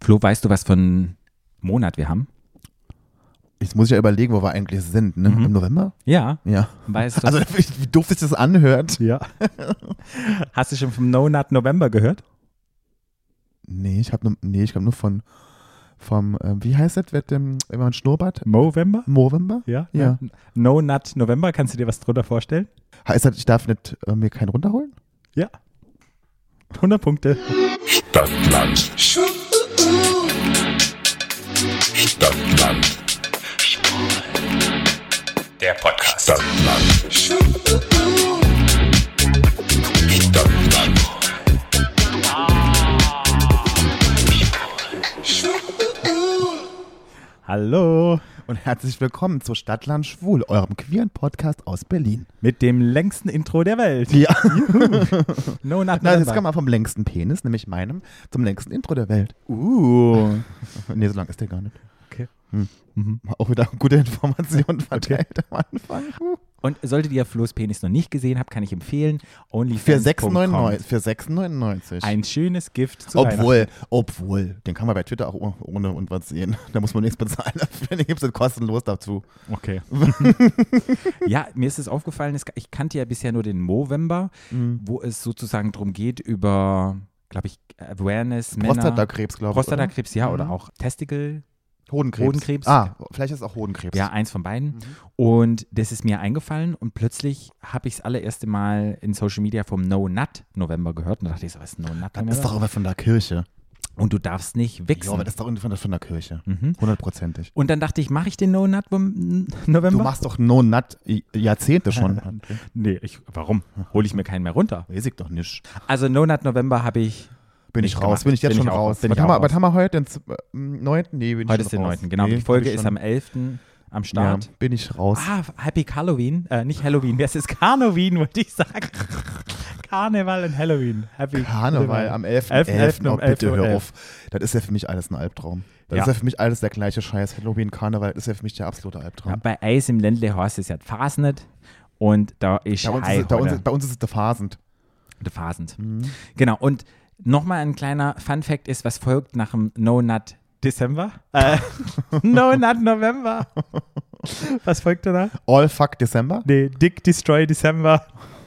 Flo, weißt du, was für einen Monat wir haben? Jetzt muss ich ja überlegen, wo wir eigentlich sind, ne? Im November? Ja. Ja. Weißt du? Also wie doof sich das anhört. Ja. Hast du schon vom No Nut November gehört? Nee, ich glaube nur vom wie heißt das, wenn man Schnurrbart? Movember? Movember? Ja. Ja. No Nut November, kannst du dir was drunter vorstellen? Heißt das, ich darf nicht mir keinen runterholen? Ja. 100 Punkte. Stadtland. Stadtland. Der Podcast. Stadtland. Stadtland. Hallo. Und herzlich willkommen zu Stadtland Schwul, eurem queeren Podcast aus Berlin. Mit dem längsten Intro der Welt. Ja. No Nut Na, jetzt November. kommen wir vom längsten Penis, nämlich meinem, zum längsten Intro der Welt. Nee, so lang ist der gar nicht. Okay. Auch wieder gute Informationen verteilt am Anfang. Und solltet ihr Flo's Penis noch nicht gesehen habt, kann ich empfehlen, Für onlyfans.com. 6,99. Ein schönes Gift zu Weihnachten. Obwohl, den kann man bei Twitter auch ohne und was sehen. Da muss man nichts bezahlen dafür, den gibt es kostenlos dazu. Okay. Ja, mir ist es aufgefallen, ich kannte ja bisher nur den Movember, wo es sozusagen darum geht über, glaube ich, Awareness, Männer. Prostatakrebs, glaube ich. Prostatakrebs, ja, oder auch Testicle. Hodenkrebs. Ah, vielleicht ist es auch Hodenkrebs. Ja, eins von beiden. Und das ist mir eingefallen und plötzlich habe ich das allererste Mal in Social Media vom No Nut November gehört und dachte ich so, was ist No Nut Das November? ist doch aber von der Kirche. Und du darfst nicht wichsen. Ja, aber das ist doch von der Kirche. 100%ig. Und dann dachte ich, mache ich den No Nut November? Du machst doch No Nut Jahrzehnte schon. Nee, warum? Hole ich mir keinen mehr runter. Weiß ich doch nicht. Also No Nut November habe ich Bin nicht ich raus? gemacht. Bin ich jetzt Bin schon ich auch raus? raus. Bin ich Was auch haben wir heute? Den 9.? Nee, bin ich Heute schon ist der raus. 9. Genau, Nee, die Folge bin ich ist schon- am 11. am Start. Ja, bin ich raus. Ah, Happy Halloween. Nicht Halloween, das ist Karnoween, wollte ich sagen. Karneval und Halloween. Happy Karneval am 11.11. 11.11. Oh, bitte hör 11.11. auf. Das ist ja für mich alles ein Albtraum. Das Ja. ist ja für mich alles der gleiche Scheiß. Halloween, Karneval, das ist ja für mich der absolute Albtraum. Ja, bei Eis im Ländle heißt es ja Fasnet und da ist Bei uns ist es der Phasend. der Fasend. Genau, und nochmal ein kleiner Fun-Fact ist, was folgt nach dem No Nut December? No Nut November. Was folgt danach? All Fuck December? Nee, Dick Destroy December.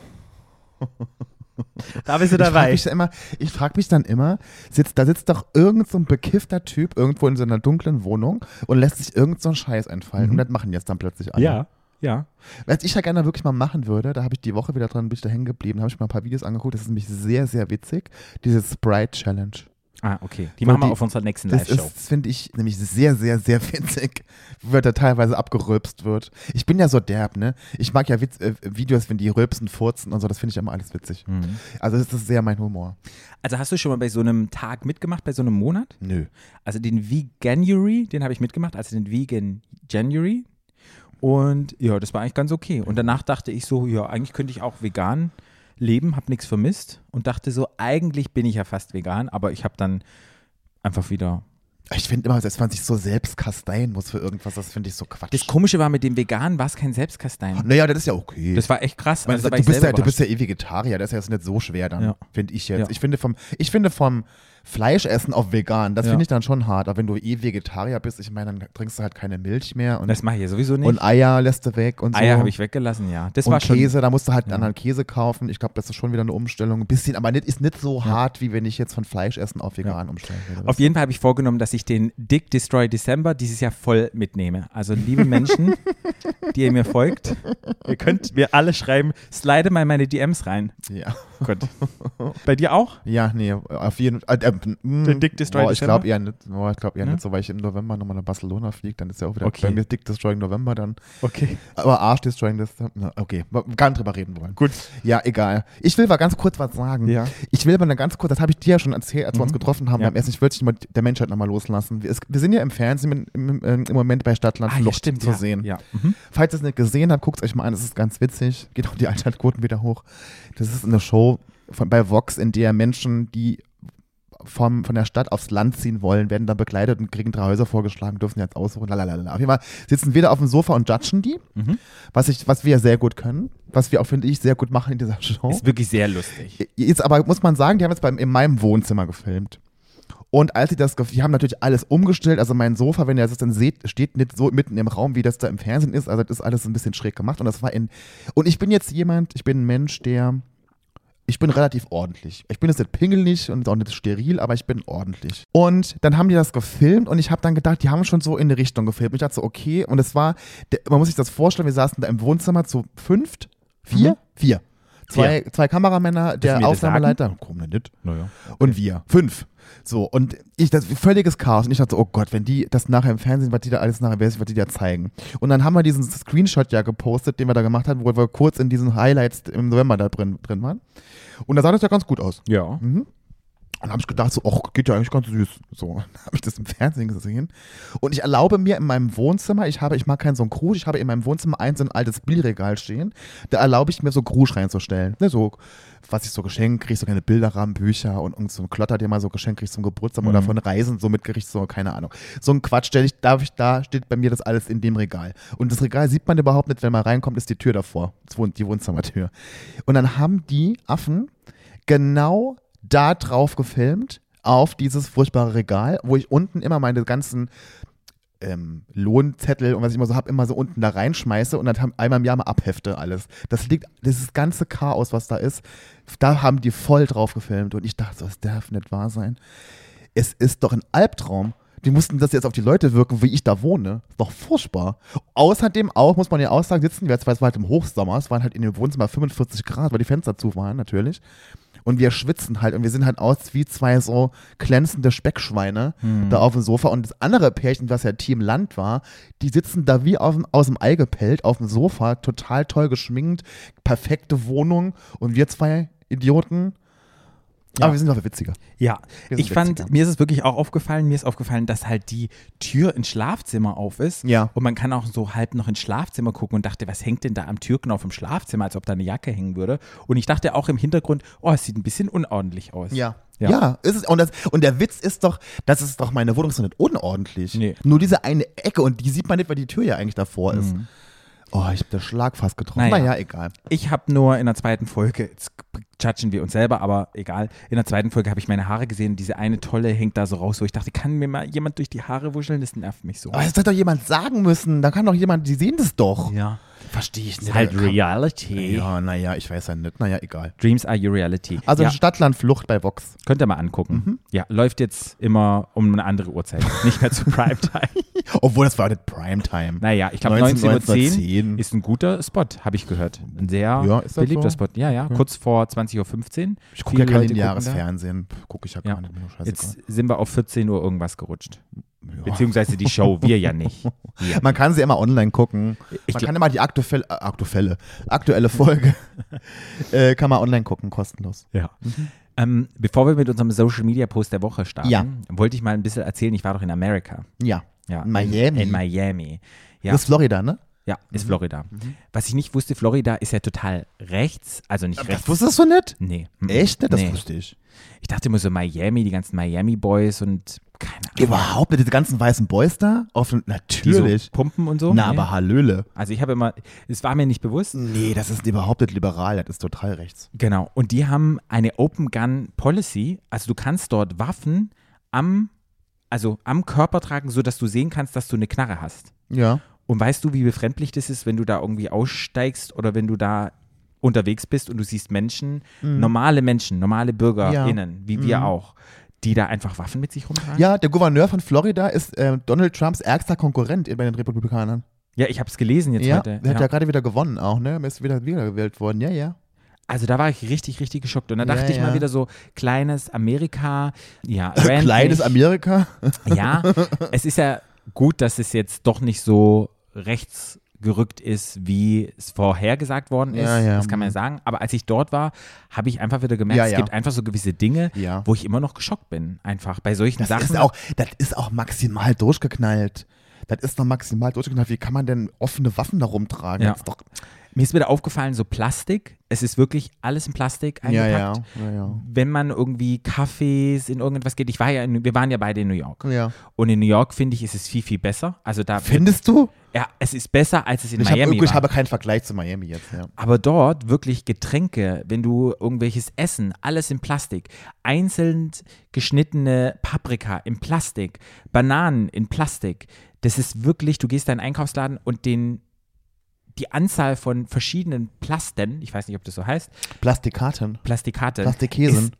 Da bist du dabei. Ich frage mich dann immer, da sitzt doch irgend so ein bekiffter Typ irgendwo in so einer dunklen Wohnung und lässt sich irgend so einen Scheiß einfallen. Und das machen jetzt dann plötzlich alle. Ja. Was ich ja gerne wirklich mal machen würde, da habe ich die Woche wieder dran, bin ich da hängen geblieben, habe ich mal ein paar Videos angeguckt, das ist nämlich sehr, sehr witzig, diese Sprite Challenge. Ah, okay. Die machen wir auf unserer nächsten Das Live-Show. finde ich nämlich sehr, sehr, sehr witzig, wie da teilweise abgerülpst wird. Ich bin ja so derb, ne? Ich mag ja Videos, wenn die rülpsen, furzen und so, das finde ich immer alles witzig. Also das ist sehr mein Humor. Also hast du schon mal bei so einem Tag mitgemacht, bei so einem Monat? Nö. Also den Veganuary, den habe ich mitgemacht, also den Vegan January. Und ja, das war eigentlich ganz okay. Und danach dachte ich so, ja, eigentlich könnte ich auch vegan leben, habe nichts vermisst und dachte so, eigentlich bin ich ja fast vegan, aber ich habe dann einfach wieder. Ich finde immer, dass man sich so selbst kasteien muss für irgendwas, das finde ich so Quatsch. Das Komische war, mit dem Veganen war es kein Selbstkasteien. Naja, das ist ja okay. Das war echt krass. Also, da war du, ich bist selber du bist ja überrascht. Vegetarier, das ist ja jetzt nicht so schwer dann, Ja. finde ich jetzt. Ja. Ich finde vom Fleischessen auf vegan, das Ja. finde ich dann schon hart. Aber wenn du Vegetarier bist, ich meine, dann trinkst du halt keine Milch mehr und, Das mache ich ja sowieso nicht. und Eier lässt du weg und so. Eier habe ich weggelassen, ja. Das und war schon. Käse, da musst du halt einen anderen Käse kaufen. Ich glaube, das ist schon wieder eine Umstellung. Ein bisschen, aber ist nicht so hart, wie wenn ich jetzt von Fleischessen auf vegan umstelle. Auf jeden Fall habe ich vorgenommen, dass ich den Dick Destroy December dieses Jahr voll mitnehme. Also liebe Menschen, die ihr mir folgt, ihr könnt mir alle schreiben, slide mal meine DMs rein. Ja. Gut. Bei dir auch? Ja, nee, auf jeden Fall. Den Dick Destroy Ich December? glaube eher nicht, Ja? nicht so, weil ich im November nochmal nach Barcelona fliege, dann ist ja auch wieder Okay. bei mir Dick Destroying November dann. Okay. Aber Arsch Destroying December, okay, wir gar nicht drüber reden wollen. Gut. Ja, egal. Ich will mal ganz kurz was sagen. Ja. Ich will mal ganz kurz, das habe ich dir ja schon erzählt, als wir uns getroffen haben Ja. beim Essen, ich wollte dich mal der Menschheit nochmal loslassen. Wir sind ja im Fernsehen im Moment bei Stadtland Flucht zu sehen. Ja. Falls ihr es nicht gesehen habt, guckt es euch mal an, das ist ganz witzig. Geht auch die Einschaltquoten wieder hoch. Das ist eine Show bei Vox, in der Menschen, die von der Stadt aufs Land ziehen wollen, werden dann begleitet und kriegen 3 Häuser vorgeschlagen, dürfen jetzt aussuchen, lalalala. Auf jeden Fall sitzen wir da auf dem Sofa und judgen die, was wir sehr gut können, was wir auch, finde ich, sehr gut machen in dieser Show. Ist wirklich sehr lustig. Jetzt aber muss man sagen, die haben jetzt in meinem Wohnzimmer gefilmt. Und als die haben natürlich alles umgestellt, also mein Sofa, wenn ihr das dann seht, steht nicht so mitten im Raum, wie das da im Fernsehen ist, also das ist alles ein bisschen schräg gemacht und und ich bin jetzt ich bin ein Mensch, ich bin relativ ordentlich. Ich bin jetzt nicht pingelig und auch nicht steril, aber ich bin ordentlich. Und dann haben die das gefilmt und ich habe dann gedacht, die haben schon so in die Richtung gefilmt. Und ich dachte so, okay, und es war, man muss sich das vorstellen, wir saßen da im Wohnzimmer zu vier. Zwei Kameramänner, der Aufnahmeleiter, komm nicht, Naja. und wir, 5. So, und das völliges Chaos. Und ich dachte so, oh Gott, wenn die das nachher im Fernsehen, was die da alles nachher, was die da zeigen. Und dann haben wir diesen Screenshot ja gepostet, den wir da gemacht haben, wo wir kurz in diesen Highlights im November da drin waren. Und da sah das ja ganz gut aus. Ja. Mhm. Und dann habe ich gedacht, so, ach, geht ja eigentlich ganz süß. So, dann habe ich das im Fernsehen gesehen. Und ich erlaube mir in meinem Wohnzimmer, ich mag keinen so einen Krusch, ich habe in meinem Wohnzimmer so ein altes Bildregal stehen. Da erlaube ich mir so Krusch reinzustellen. Ne, so, was ich so geschenkt kriege, so kleine Bilderrahmen, Bücher und so ein Klotter, den man so geschenkt kriegt zum Geburtstag oder von Reisen so mitgerichtet, so, keine Ahnung. So ein Quatsch da steht bei mir das alles in dem Regal. Und das Regal sieht man überhaupt nicht, wenn man reinkommt, ist die Tür davor. Die Wohnzimmertür. Und dann haben die Affen genau da drauf gefilmt, auf dieses furchtbare Regal, wo ich unten immer meine ganzen Lohnzettel und was ich immer so habe, immer so unten da reinschmeiße und dann einmal im Jahr mal abhefte alles. Dieses ganze Chaos, was da ist, da haben die voll drauf gefilmt und ich dachte so, das darf nicht wahr sein. Es ist doch ein Albtraum. Die mussten das jetzt auf die Leute wirken, wie ich da wohne. Ist doch furchtbar. Außerdem auch, muss man ja auch sagen, sitzen wir jetzt, weil es war halt im Hochsommer, es waren halt in dem Wohnzimmer 45 Grad, weil die Fenster zu waren natürlich. Und wir schwitzen halt und wir sehen halt aus wie zwei so glänzende Speckschweine da auf dem Sofa. Und das andere Pärchen, was ja Team Land war, die sitzen da wie aus dem Ei gepellt auf dem Sofa, total toll geschminkt, perfekte Wohnung und wir zwei Idioten. Ja. Aber wir sind doch witziger. Ja, mir ist es wirklich auch aufgefallen, dass halt die Tür ins Schlafzimmer auf ist. Ja. Und man kann auch so halb noch ins Schlafzimmer gucken und dachte, was hängt denn da am Türknauf im Schlafzimmer, als ob da eine Jacke hängen würde. Und ich dachte auch im Hintergrund, oh, es sieht ein bisschen unordentlich aus. Ja. Ja, ist es. Und der Witz ist doch, das ist doch, meine Wohnung ist doch nicht unordentlich. Nee. Nur diese eine Ecke und die sieht man nicht, weil die Tür ja eigentlich davor ist. Oh, ich habe das Schlag fast getroffen. Naja, egal. Ich habe nur in der zweiten Folge, jetzt judgen wir uns selber, aber egal, in der zweiten Folge habe ich meine Haare gesehen und diese eine Tolle hängt da so raus, wo ich dachte, kann mir mal jemand durch die Haare wuscheln? Das nervt mich so. Aber das hat doch jemand sagen müssen. Da kann doch jemand, die sehen das doch. Ja. Verstehe ich nicht. Halt Reality. Ja, naja, ich weiß ja nicht. Naja, egal. Dreams are your reality. Also Stadtlandflucht bei Vox. Könnt ihr mal angucken. Ja, läuft jetzt immer um eine andere Uhrzeit. Nicht mehr zu Primetime. Obwohl, das war nicht Primetime. Naja, ich glaube 19:10 ist ein guter Spot, habe ich gehört. Ein sehr beliebter Spot. Ja, kurz vor 20:15 Uhr. Ich gucke ja kein lineares Fernsehen. Gucke ich ja gar nicht mehr. Jetzt sind wir auf 14 Uhr irgendwas gerutscht. Ja. Beziehungsweise die Show, wir ja nicht. Man kann sie immer online gucken. Man kann immer die aktuelle Folge kann man online gucken, kostenlos. Ja. Bevor wir mit unserem Social Media Post der Woche starten, wollte ich mal ein bisschen erzählen, ich war doch in Amerika. Ja. Miami. In Miami. Ja. Das ist Florida, ne? Ja, ist Florida. Was ich nicht wusste, Florida ist ja total rechts, also nicht rechts. Das wusstest du nicht? Nee. Echt nicht? Das wusste ich. Ich dachte immer so Miami, die ganzen Miami Boys und keine Ahnung. Überhaupt nicht, diese ganzen weißen Boys da? Natürlich. Die so pumpen und so? Na, aber Hallöle. Also ich habe immer, es war mir nicht bewusst. Nee, das ist überhaupt nicht liberal, das ist total rechts. Genau, und die haben eine Open Gun Policy, also du kannst dort Waffen am Körper tragen, sodass du sehen kannst, dass du eine Knarre hast. Ja. Und weißt du, wie befremdlich das ist, wenn du da irgendwie aussteigst oder wenn du da unterwegs bist und du siehst Menschen, normale BürgerInnen, wie wir auch, die da einfach Waffen mit sich rumtragen? Ja, der Gouverneur von Florida ist Donald Trumps ärgster Konkurrent bei den Republikanern. Ja, ich habe es gelesen jetzt heute. Der hat ja gerade wieder gewonnen auch, ne? Er ist wieder gewählt worden, ja. Also da war ich richtig, richtig geschockt. Und da dachte ich mal wieder so, kleines Amerika, kleines Amerika? Ja, es ist ja gut, dass es jetzt doch nicht so rechts gerückt ist, wie es vorhergesagt worden ist. Ja. Das kann man ja sagen. Aber als ich dort war, habe ich einfach wieder gemerkt, es gibt einfach so gewisse Dinge, wo ich immer noch geschockt bin. Einfach bei solchen Sachen. Das ist auch maximal durchgeknallt. Wie kann man denn offene Waffen da rumtragen? Ja. Das ist doch Mir ist wieder aufgefallen, so Plastik, es ist wirklich alles in Plastik eingepackt. Ja. Wenn man irgendwie Cafés in irgendwas geht, wir waren ja beide in New York. Ja. Und in New York, finde ich, ist es viel, viel besser. Also da Findest du? Ja, es ist besser, als es in Miami Ich war. habe keinen Vergleich zu Miami jetzt, ja. Aber dort wirklich Getränke, wenn du irgendwelches Essen, alles in Plastik, einzeln geschnittene Paprika in Plastik, Bananen in Plastik, das ist wirklich, du gehst in einen Einkaufsladen und die Anzahl von verschiedenen Plasten, ich weiß nicht, ob das so heißt, Plastikkäsen. ist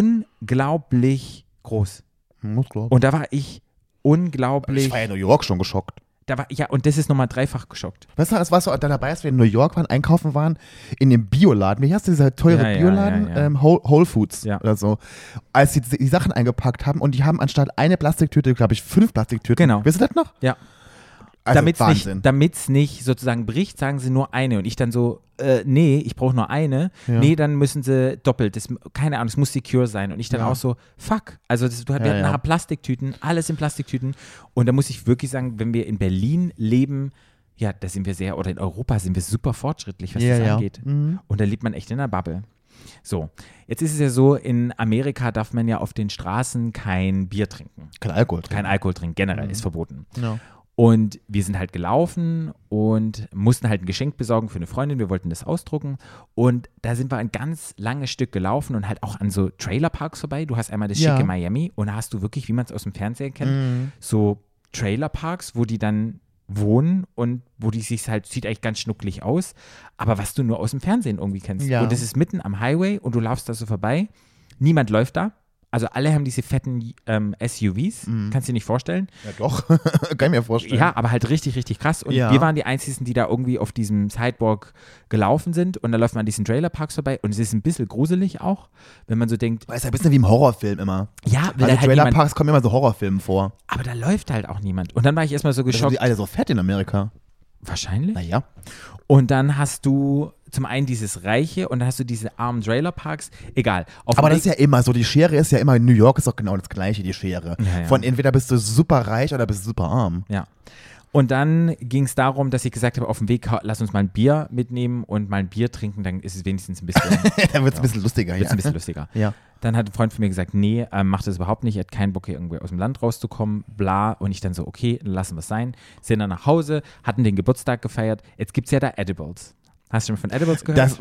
unglaublich groß. Muss glauben. Und da war ich unglaublich, Ich war ja in New York schon geschockt. und das ist nochmal dreifach geschockt. Weißt du, das warst du da dabei, als wir in New York waren, einkaufen waren, in dem Bioladen. Wie heißt dieser teure Ja, Bioladen? ja. Whole Foods Ja. oder so. Als sie die Sachen eingepackt haben und die haben anstatt eine Plastiktüte, glaube ich, 5 Plastiktüten. Genau. Wisst ihr das noch? Ja. Also Wahnsinn. Damit's nicht sozusagen bricht, sagen sie nur eine. Und ich dann so, nee, ich brauche nur eine. Ja. Nee, dann müssen sie doppelt. Keine Ahnung, es muss secure sein. Und ich dann auch so, fuck. Also wir hatten nachher Plastiktüten, alles in Plastiktüten. Und da muss ich wirklich sagen, wenn wir in Berlin leben, ja, da sind wir oder in Europa sind wir super fortschrittlich, was das angeht. Mhm. Und da lebt man echt in einer Bubble. So, jetzt ist es ja so, in Amerika darf man ja auf den Straßen kein Bier trinken. Kein Alkohol trinken. Kein Alkohol trinken, generell ist verboten. Ja. Und wir sind halt gelaufen und mussten halt ein Geschenk besorgen für eine Freundin. Wir wollten das ausdrucken. Und da sind wir ein ganz langes Stück gelaufen und halt auch an so Trailerparks vorbei. Du hast einmal das schicke Miami und da hast du wirklich, wie man es aus dem Fernsehen kennt, so Trailerparks, wo die dann wohnen und wo die sich halt, sieht eigentlich ganz schnucklig aus, aber was du nur aus dem Fernsehen irgendwie kennst. Ja. Und das ist mitten am Highway und du laufst da so vorbei. Niemand läuft da. Also alle haben diese fetten SUVs, kannst du dir nicht vorstellen. Ja, doch. Kann ich mir vorstellen. Ja, aber halt richtig, richtig krass. Und wir waren die Einzigen, die da irgendwie auf diesem Sidewalk gelaufen sind. Und da läuft man an diesen Trailerparks vorbei. Und es ist ein bisschen gruselig auch, wenn man so denkt. Ist ja ein bisschen wie im Horrorfilm immer. Ja, Weil in Trailerparks kommen immer so Horrorfilme vor. Aber da läuft halt auch niemand. Und dann war ich erstmal so Das sind geschockt. die alle so fett in Amerika. Wahrscheinlich. Naja. Und dann hast du zum einen dieses Reiche und dann hast du diese armen Trailerparks. Egal. Aber das ist ja immer so, die Schere ist ja immer, in New York ist doch genau das Gleiche, die Schere. Ja. Von entweder bist du super reich oder bist du super arm. Ja. Und dann ging es darum, dass ich gesagt habe, auf dem Weg, lass uns mal ein Bier mitnehmen und mal ein Bier trinken, dann ist es wenigstens ein bisschen, Dann wird es ein bisschen lustiger. wird's ein bisschen lustiger. Ja. Dann hat ein Freund von mir gesagt, nee, macht das überhaupt nicht, er hat keinen Bock, hier irgendwie aus dem Land rauszukommen, bla. Und ich dann so, okay, dann lassen wir es sein. Sind dann nach Hause, hatten den Geburtstag gefeiert. Jetzt gibt es ja da Edibles. Hast du schon mal von Edibles gehört?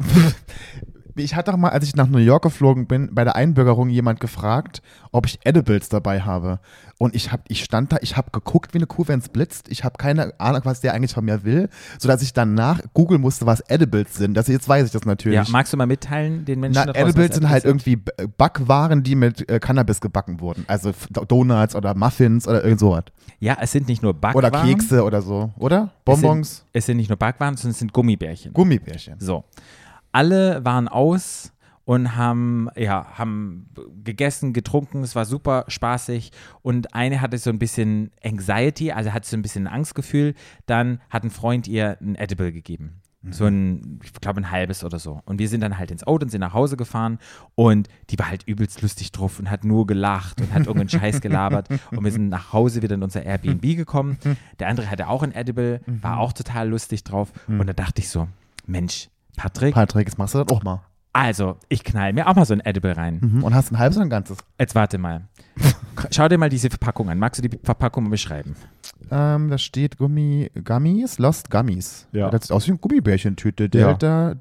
Ich hatte doch mal, als ich nach New York geflogen bin, bei der Einbürgerung jemand gefragt, ob ich Edibles dabei habe. Und ich stand da, ich habe geguckt wie eine Kuh, wenn es blitzt. Ich habe keine Ahnung, was der eigentlich von mir will, sodass ich danach googeln musste, was Edibles sind. Jetzt weiß ich das natürlich. Ja, magst du mal mitteilen den Menschen da draußen, Edibles was sind halt irgendwie Backwaren, die mit Cannabis gebacken wurden. Also Donuts oder Muffins oder irgend sowas. Ja, es sind nicht nur Backwaren. Oder Kekse oder so, oder? Bonbons? Es sind nicht nur Backwaren, sondern es sind Gummibärchen. Gummibärchen. So. Alle waren aus und haben gegessen, getrunken, es war super spaßig und eine hatte so ein bisschen Anxiety, also hatte so ein bisschen ein Angstgefühl, dann hat ein Freund ihr ein Edible gegeben. So ich glaube ein halbes oder so. Und wir sind dann halt ins Auto und sind nach Hause gefahren und die war halt übelst lustig drauf und hat nur gelacht und hat irgendeinen Scheiß gelabert und wir sind nach Hause wieder in unser Airbnb gekommen. Der andere hatte auch ein Edible, war auch total lustig drauf und da dachte ich so, Mensch, Patrick, jetzt machst du das auch mal. also ich knall mir auch mal so ein Edible rein. Und hast ein halbes oder ein ganzes? Jetzt warte mal. Schau dir mal diese Verpackung an. Magst du die Verpackung mal beschreiben? Da steht Gummies, Lost Gummies. Ja. Das sieht aus wie eine Gummibärchentüte. Delta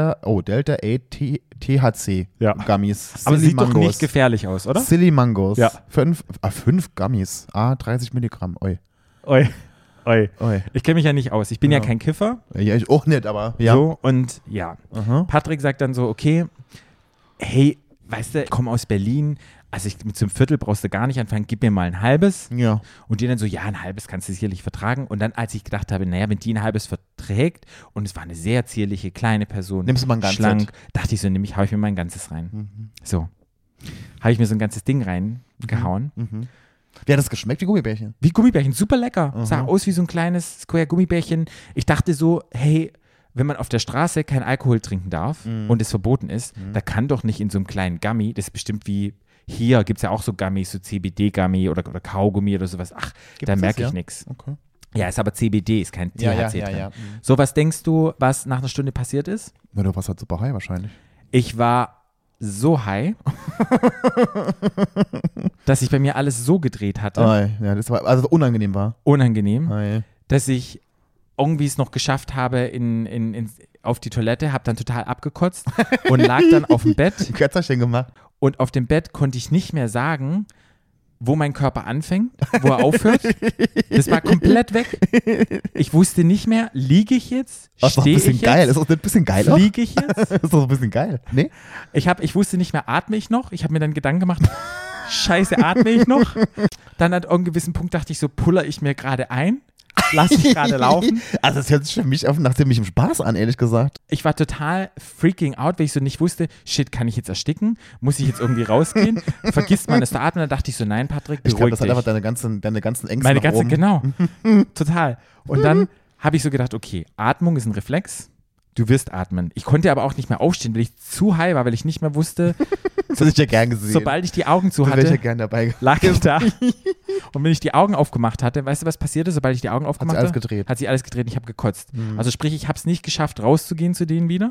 A THC Ja. Gummies. Aber Silly sieht doch nicht gefährlich aus, oder? Silly Mangos. Ja. 5 Gummies. 30 Milligramm. Oi. Oi. Oi. Ich kenne mich ja nicht aus. Ich bin ja kein Kiffer. Ja, ich auch nicht, aber ja. So, und ja. Aha. Patrick sagt dann so, okay, hey, weißt du, ich komme aus Berlin, also mit so einem Viertel brauchst du gar nicht anfangen, gib mir mal ein halbes. Ja. Und die dann so, ja, ein halbes kannst du sicherlich vertragen. Und dann, als ich gedacht habe, naja, wenn die ein halbes verträgt und es war eine sehr zierliche, kleine Person, Nimmst du mal ein ganzes? schlank, dachte ich so, hau ich mir mal ein ganzes rein. So. Habe ich mir so ein ganzes Ding reingehauen. Wie hat das geschmeckt, wie Gummibärchen? Wie Gummibärchen, super lecker. Sah aus wie so ein kleines Square Gummibärchen. Ich dachte so, hey, wenn man auf der Straße kein Alkohol trinken darf und es verboten ist, da kann doch nicht in so einem kleinen Gummi, das ist bestimmt wie hier, gibt es ja auch so Gummis, so CBD-Gummi oder Kaugummi oder sowas. Ach, da merke ich nichts. Okay. Ja, ist aber CBD, ist kein THC drin. ja. So, was denkst du, was nach einer Stunde passiert ist? Na, du warst halt super high wahrscheinlich. Ich war so high, dass sich bei mir alles so gedreht hatte, Ja, das war, also unangenehm war. unangenehm, Ei. dass ich irgendwie es noch geschafft habe auf die Toilette, habe dann total abgekotzt und lag dann auf dem Bett. Kötzerchen gemacht. Und auf dem Bett konnte ich nicht mehr sagen, wo mein Körper anfängt, wo er aufhört. Das war komplett weg. Ich wusste nicht mehr, liege ich jetzt? Das ist doch ein Stehe bisschen ich geil. jetzt? Das ist auch ein bisschen geil. Auch. Fliege ich jetzt? Das ist doch ein bisschen geil. Nee? Ich wusste nicht mehr, atme ich noch? Ich habe mir dann Gedanken gemacht, scheiße, atme ich noch? Dann an irgendeinem gewissen Punkt dachte ich so, puller ich mir gerade ein? Lass ich gerade laufen? Also das hört sich für mich nach ziemlichem Spaß an, ehrlich gesagt. Ich war total freaking out, weil ich so nicht wusste, shit, kann ich jetzt ersticken? Muss ich jetzt irgendwie rausgehen? Vergisst man es zu atmen? Dann dachte ich so, nein, Patrick, Ich glaube, beruhig das hat dich. einfach deine ganzen Ängste Meine nach ganze, oben. genau, total. Und dann habe ich so gedacht, okay, Atmung ist ein Reflex, du wirst atmen. Ich konnte aber auch nicht mehr aufstehen, weil ich zu high war, weil ich nicht mehr wusste, Das hätte ich ja gern gesehen. sobald ich die Augen zu das wäre ich ja hatte, gern dabei. lag ich da. Und wenn ich die Augen aufgemacht hatte, weißt du, was passierte? Sobald ich die Augen aufgemacht alles habe, gedreht. hat sich alles gedreht und ich habe gekotzt. Also sprich, ich habe es nicht geschafft, rauszugehen zu denen wieder.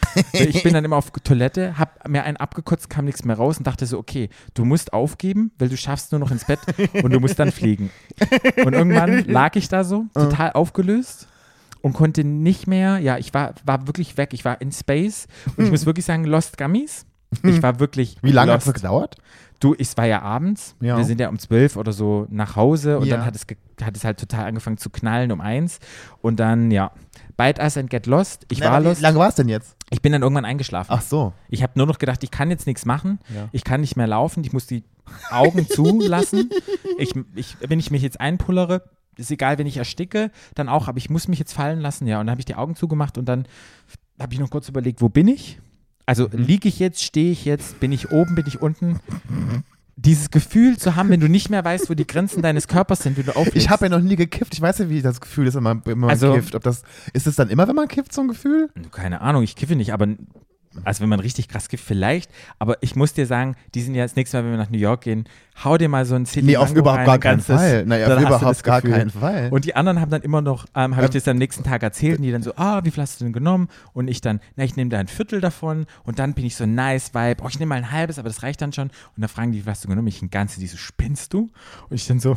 Ich bin dann immer auf Toilette, habe mir einen abgekotzt, kam nichts mehr raus und dachte so, okay, du musst aufgeben, weil du schaffst nur noch ins Bett und du musst dann fliegen. Und irgendwann lag ich da so, total aufgelöst und konnte nicht mehr, ja, ich war wirklich weg, ich war in Space und ich muss wirklich sagen, Lost Gummies. Ich war wirklich Wie lange hat lost. es gedauert? Du, es war ja abends, Ja. wir sind ja um 12 oder so nach Hause und Ja. dann hat es halt total angefangen zu knallen um 1 und dann, ja, Bite Us and Get Lost. Ich war lost. Wie lange war es denn jetzt? Ich bin dann irgendwann eingeschlafen. Ach so. Ich habe nur noch gedacht, ich kann jetzt nichts machen. Ja. Ich kann nicht mehr laufen. Ich muss die Augen zulassen. Wenn ich mich jetzt einpullere, ist egal, wenn ich ersticke, dann auch, aber ich muss mich jetzt fallen lassen. Ja, und dann habe ich die Augen zugemacht und dann habe ich noch kurz überlegt, wo bin ich? Also liege ich jetzt, stehe ich jetzt, bin ich oben, bin ich unten? Dieses Gefühl zu haben, wenn du nicht mehr weißt, wo die Grenzen deines Körpers sind, wenn du auflegst. Ich habe ja noch nie gekifft. Ich weiß ja, wie das Gefühl ist, wenn man Also- kifft. Ist es dann immer, wenn man kifft, so ein Gefühl? Keine Ahnung, ich kiffe nicht, aber also wenn man richtig krass kifft, vielleicht. Aber ich muss dir sagen, die sind ja das nächste Mal, wenn wir nach New York gehen, hau dir mal so ein City Nee, auf Mango überhaupt rein, gar ein keinen ganzes, Fall. Naja, dann auf hast du überhaupt das gar Gefühl. keinen Fall. Und die anderen haben dann immer noch, habe ich das am nächsten Tag erzählt und die dann so, wie viel hast du denn genommen? Und ich dann, ich nehme da ein Viertel davon und dann bin ich so nice Vibe, ich nehme mal ein halbes, aber das reicht dann schon. Und dann fragen die, wie viel hast du genommen? Ich ein ganzes, die so, spinnst du? Und ich dann so,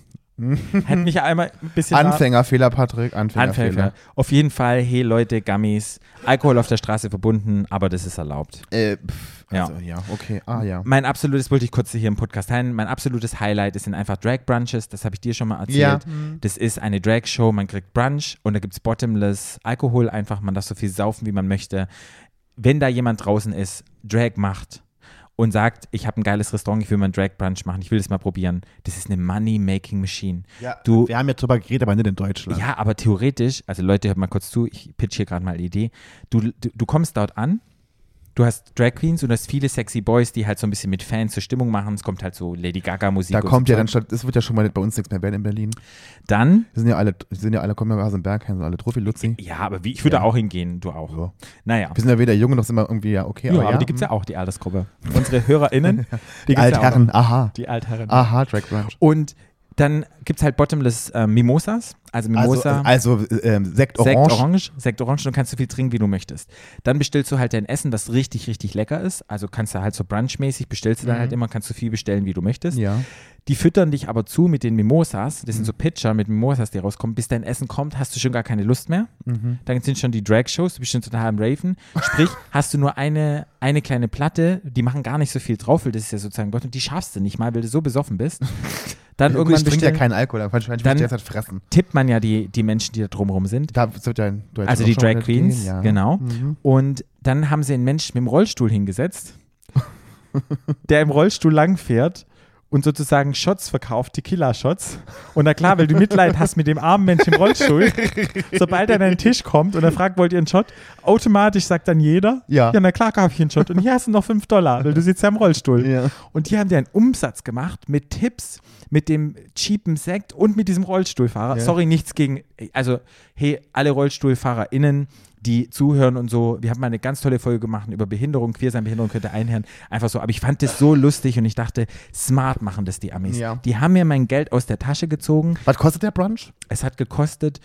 hätte mich ja einmal ein bisschen Anfängerfehler, Patrick. Anfängerfehler. Auf jeden Fall, hey Leute, Gummies, Alkohol auf der Straße verbunden, aber das ist erlaubt. Also, ja, okay. Ja. Mein absolutes, wollte ich kurz hier im Podcast teilen, mein absolutes Highlight ist einfach Drag Brunches, das habe ich dir schon mal erzählt. Ja. Das ist eine Drag-Show, man kriegt Brunch und da gibt es Bottomless Alkohol einfach, man darf so viel saufen, wie man möchte. Wenn da jemand draußen ist, Drag macht und sagt, ich habe ein geiles Restaurant, ich will mal einen Drag-Brunch machen, ich will das mal probieren, das ist eine Money-Making-Machine. Ja, Du- wir haben ja drüber geredet, aber nicht in Deutschland. Ja, aber theoretisch, also Leute, hört mal kurz zu, ich pitch hier gerade mal eine Idee. Du kommst dort an, du hast Drag Queens und du hast viele sexy Boys, die halt so ein bisschen mit Fans zur Stimmung machen. Es kommt halt so Lady Gaga Musik. Da und kommt so ja dann Zeug. statt, es wird ja schon mal bei uns nichts mehr werden in Berlin. Dann, Wir sind ja alle, kommen ja aus dem Berg, sind alle Trophy-Luzi. ja, aber ich würde Ja. auch hingehen, du auch. Ja. Naja. Wir sind ja weder jung noch sind wir irgendwie ja okay. Ja, aber die gibt es ja auch, die Altersgruppe. Unsere HörerInnen, Die gibt's ja auch Altherren, noch. aha. Die Altherren. Aha, Drag Brunch. Und dann gibt es halt Bottomless Mimosas. Also Mimosa. Sekt Sekt Orange. Sekt Orange, du kannst so viel trinken, wie du möchtest. Dann bestellst du halt dein Essen, das richtig, richtig lecker ist. Also kannst du halt so brunchmäßig, bestellst du dann halt immer, kannst du viel bestellen, wie du möchtest. Ja. Die füttern dich aber zu mit den Mimosas. Das sind so Pitcher mit Mimosas, die rauskommen. Bis dein Essen kommt, hast du schon gar keine Lust mehr. Dann sind schon die Drag-Shows, du bist schon total am Raven. Sprich, hast du nur eine kleine Platte, die machen gar nicht so viel drauf, weil das ist ja sozusagen Gott und die schaffst du nicht mal, weil du so besoffen bist. Dann Gut, irgendwann ich trinke ja bestellen, keinen Alkohol, dann wahrscheinlich Dann- muss ich jetzt halt fressen. tippt man ja die Menschen, die da drumherum sind. Da wird ja Also die Drag Queens, genau. Mhm. Und dann haben sie einen Menschen mit dem Rollstuhl hingesetzt, der im Rollstuhl langfährt und sozusagen Shots verkauft, Tequila-Shots. Und na klar, weil du Mitleid hast mit dem armen Menschen im Rollstuhl, sobald er an deinen Tisch kommt und er fragt, wollt ihr einen Shot? Automatisch sagt dann jeder, Ja. na klar, kaufe ich einen Shot. Und hier hast du noch $5, weil du sitzt ja im Rollstuhl. Ja. Und die haben dir einen Umsatz gemacht mit Tipps, mit dem cheapen Sekt und mit diesem Rollstuhlfahrer. Ja. Sorry, nichts gegen, also hey, alle RollstuhlfahrerInnen, die zuhören und so. Wir haben mal eine ganz tolle Folge gemacht über Behinderung, Queersein, Behinderung könnte einhören. Einfach so, aber ich fand das so lustig und ich dachte, smart machen das die Amis. Ja. Die haben mir mein Geld aus der Tasche gezogen. Was kostet der Brunch? Es hat gekostet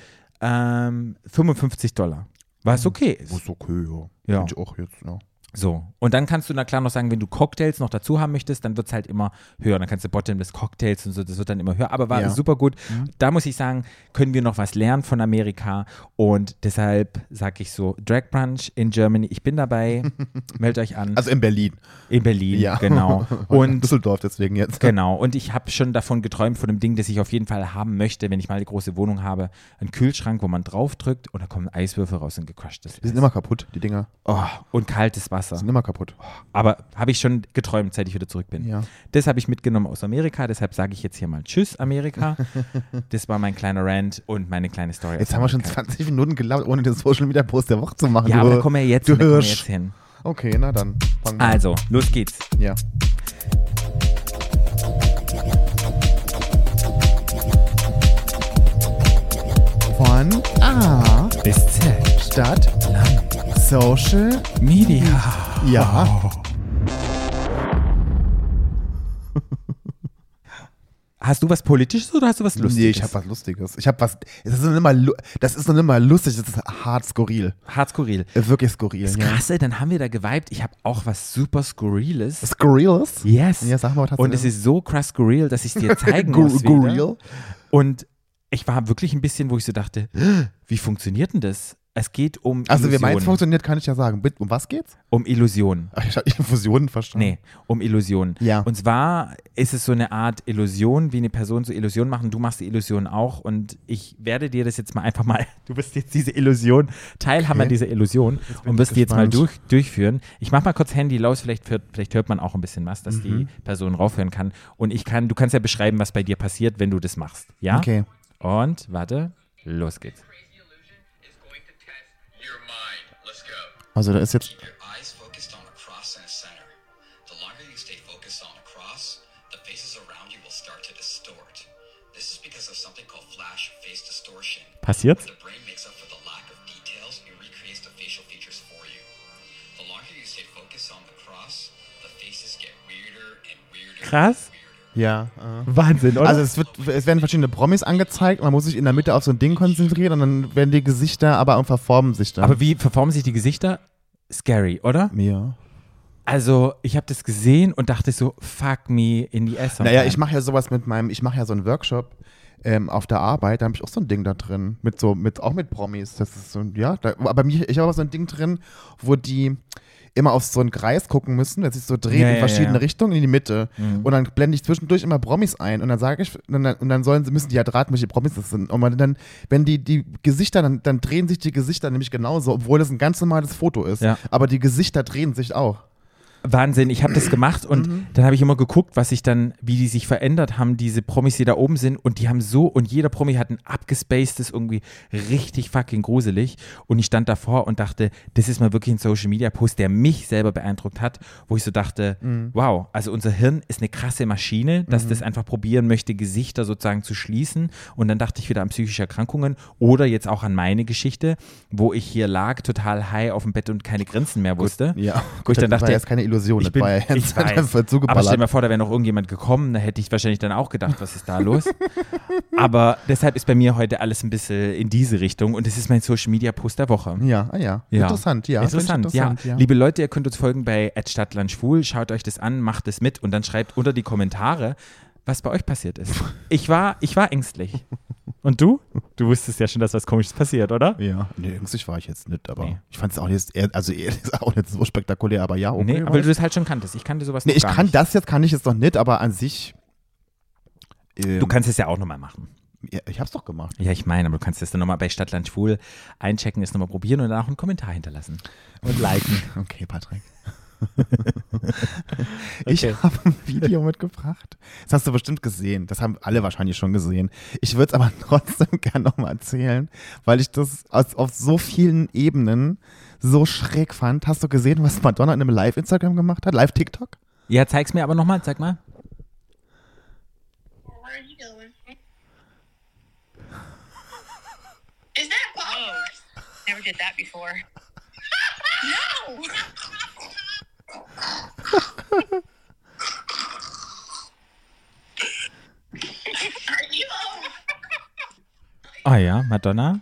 $55. Was okay ist. Ist okay, ja. Ja. Find ich auch jetzt, ja. So, und dann kannst du na klar noch sagen, wenn du Cocktails noch dazu haben möchtest, dann wird es halt immer höher. Dann kannst du Bottomless Cocktails und so, das wird dann immer höher. Aber war super gut. Da muss ich sagen, können wir noch was lernen von Amerika. Und deshalb sage ich so, Drag Brunch in Germany, ich bin dabei. Meldet euch an. Also in Berlin. In Berlin, Ja. genau. Und Düsseldorf deswegen jetzt. Genau, und ich habe schon davon geträumt, von dem Ding, das ich auf jeden Fall haben möchte, wenn ich mal eine große Wohnung habe. Einen Kühlschrank, wo man draufdrückt und da kommen Eiswürfel raus und gecrushtes Die sind immer kaputt, die Dinger. Oh, und kaltes Wasser. Die sind immer kaputt. Aber habe ich schon geträumt, seit ich wieder zurück bin. Ja. Das habe ich mitgenommen aus Amerika, deshalb sage ich jetzt hier mal Tschüss, Amerika. Das war mein kleiner Rant und meine kleine Story. Jetzt haben wir schon 20 Minuten gelaufen, ohne den Social Media Post der Woche zu machen. Ja, du, aber da kommen wir jetzt, du da kommen wir Hirsch. jetzt hin. Okay, na dann. Fangen wir an. Also, los geht's. Ja. Von A Bis Z. Stadt Social. Media. Ja. Hast du was Politisches oder hast du was Lustiges? Nee, ich habe was Lustiges. Ich habe was. Das ist noch nicht mal lustig, das ist hart skurril. Hart skurril. Wirklich skurril. Das Ja. Krasse, dann haben wir da geweibt. Ich habe auch was super Skurriles. Skurriles? Yes. Ja, sag mal, was hast Und du es denn? ist so krass skurril, dass ich es dir zeigen muss wieder. Skurril? Und ich war wirklich ein bisschen, wo ich so dachte, wie funktioniert denn das? Es geht um Also, wie meins Illusionen. funktioniert, kann ich ja sagen. Um was geht's? Um Illusionen. Ach, ich habe Infusionen verstanden. Nee, um Illusionen. Ja. Und zwar ist es so eine Art Illusion, wie eine Person so Illusionen machen. Du machst die Illusion auch und ich werde dir das jetzt mal einfach mal, du wirst jetzt diese Illusion, Teilhaber Okay. dieser Illusion bin und wirst ich die jetzt mal gespannt. durchführen. Ich mach mal kurz Handy laut, vielleicht hört man auch ein bisschen was, dass die Person raufhören kann. Und du kannst ja beschreiben, was bei dir passiert, wenn du das machst. Ja? Okay. Und warte, los geht's. Crazy illusion is going to test your mind. Let's go. Also, da ist jetzt. Keep your eyes focused on a cross in the center. The longer you stay focused on a cross, the faces around you will start to distort. This is because of something called flash face distortion. Passiert's? The brain makes up for the lack of details and recreates the facial features for you. The longer you stay focused on the cross, the faces get weirder and weirder. Krass. And weirder. Ja. Wahnsinn, oder? Also es werden verschiedene Promis angezeigt, man muss sich in der Mitte auf so ein Ding konzentrieren und dann werden die Gesichter aber auch verformen sich dann. Aber wie verformen sich die Gesichter? Scary, oder? ja. Also, ich habe das gesehen und dachte so, fuck me in die ass. Naja, ich mache ja sowas ich mache ja so einen Workshop auf der Arbeit, da habe ich auch so ein Ding da drin, auch mit Promis. Das ist so, ja, aber ich habe auch so ein Ding drin, wo die immer auf so einen Kreis gucken müssen, dass sich so dreht in verschiedene Richtungen in die Mitte. Und dann blende ich zwischendurch immer Promis ein und dann sage ich, und dann müssen die ja raten, welche Promis das sind. Und dann, wenn die Gesichter, dann drehen sich die Gesichter nämlich genauso, obwohl das ein ganz normales Foto ist. Ja. Aber die Gesichter drehen sich auch. Wahnsinn, ich habe das gemacht und dann habe ich immer geguckt, wie die sich verändert haben, diese Promis, die da oben sind und die haben und jeder Promi hat ein abgespacedes, irgendwie richtig fucking gruselig und ich stand davor und dachte, das ist mal wirklich ein Social-Media-Post, der mich selber beeindruckt hat, wo ich so dachte, wow, also unser Hirn ist eine krasse Maschine, dass das einfach probieren möchte, Gesichter sozusagen zu schließen und dann dachte ich wieder an psychische Erkrankungen oder jetzt auch an meine Geschichte, wo ich hier lag, total high auf dem Bett und keine Grinsen mehr wusste. Ja, Wo ich dann das war dachte, jetzt keine Illusion, ich das war ja ich ernst weiß, voll aber zugeballert. stell dir mal vor, da wäre noch irgendjemand gekommen, da hätte ich wahrscheinlich dann auch gedacht, was ist da los? Aber deshalb ist bei mir heute alles ein bisschen in diese Richtung und es ist mein Social-Media-Post der Woche. Ja. Interessant, ja. Interessant, Finde ich interessant, ja. Liebe Leute, ihr könnt uns folgen bei @stadtlandschwul, schaut euch das an, macht es mit und dann schreibt unter die Kommentare, was bei euch passiert ist. Ich war ängstlich. Und du? Du wusstest ja schon, dass was Komisches passiert, oder? Ja, nee, ängstlich war ich jetzt nicht, aber Nee. ich fand es auch nicht, ist auch nicht so spektakulär, aber ja, okay. Nee, weil du das halt schon kanntest. Ich kannte sowas Nee, noch ich gar kann nicht. das jetzt, kann ich jetzt noch nicht, aber an sich. Du kannst es ja auch nochmal machen. Ja, ich hab's doch gemacht. Ja, ich meine, aber du kannst das dann nochmal bei Stadtland Schwul einchecken, es nochmal probieren und dann auch einen Kommentar hinterlassen. Und liken. Okay, Patrick. Ich habe ein Video mitgebracht. Das hast du bestimmt gesehen. Das haben alle wahrscheinlich schon gesehen. Ich würde es aber trotzdem gerne nochmal erzählen, weil ich das auf so vielen Ebenen so schräg fand. Hast du gesehen, was Madonna in einem Live-Instagram gemacht hat? Live-TikTok? Ja, zeig's mir aber nochmal, zeig mal. Where are you going? Is that Paul? Now never did that before. No. Ah ja, Madonna.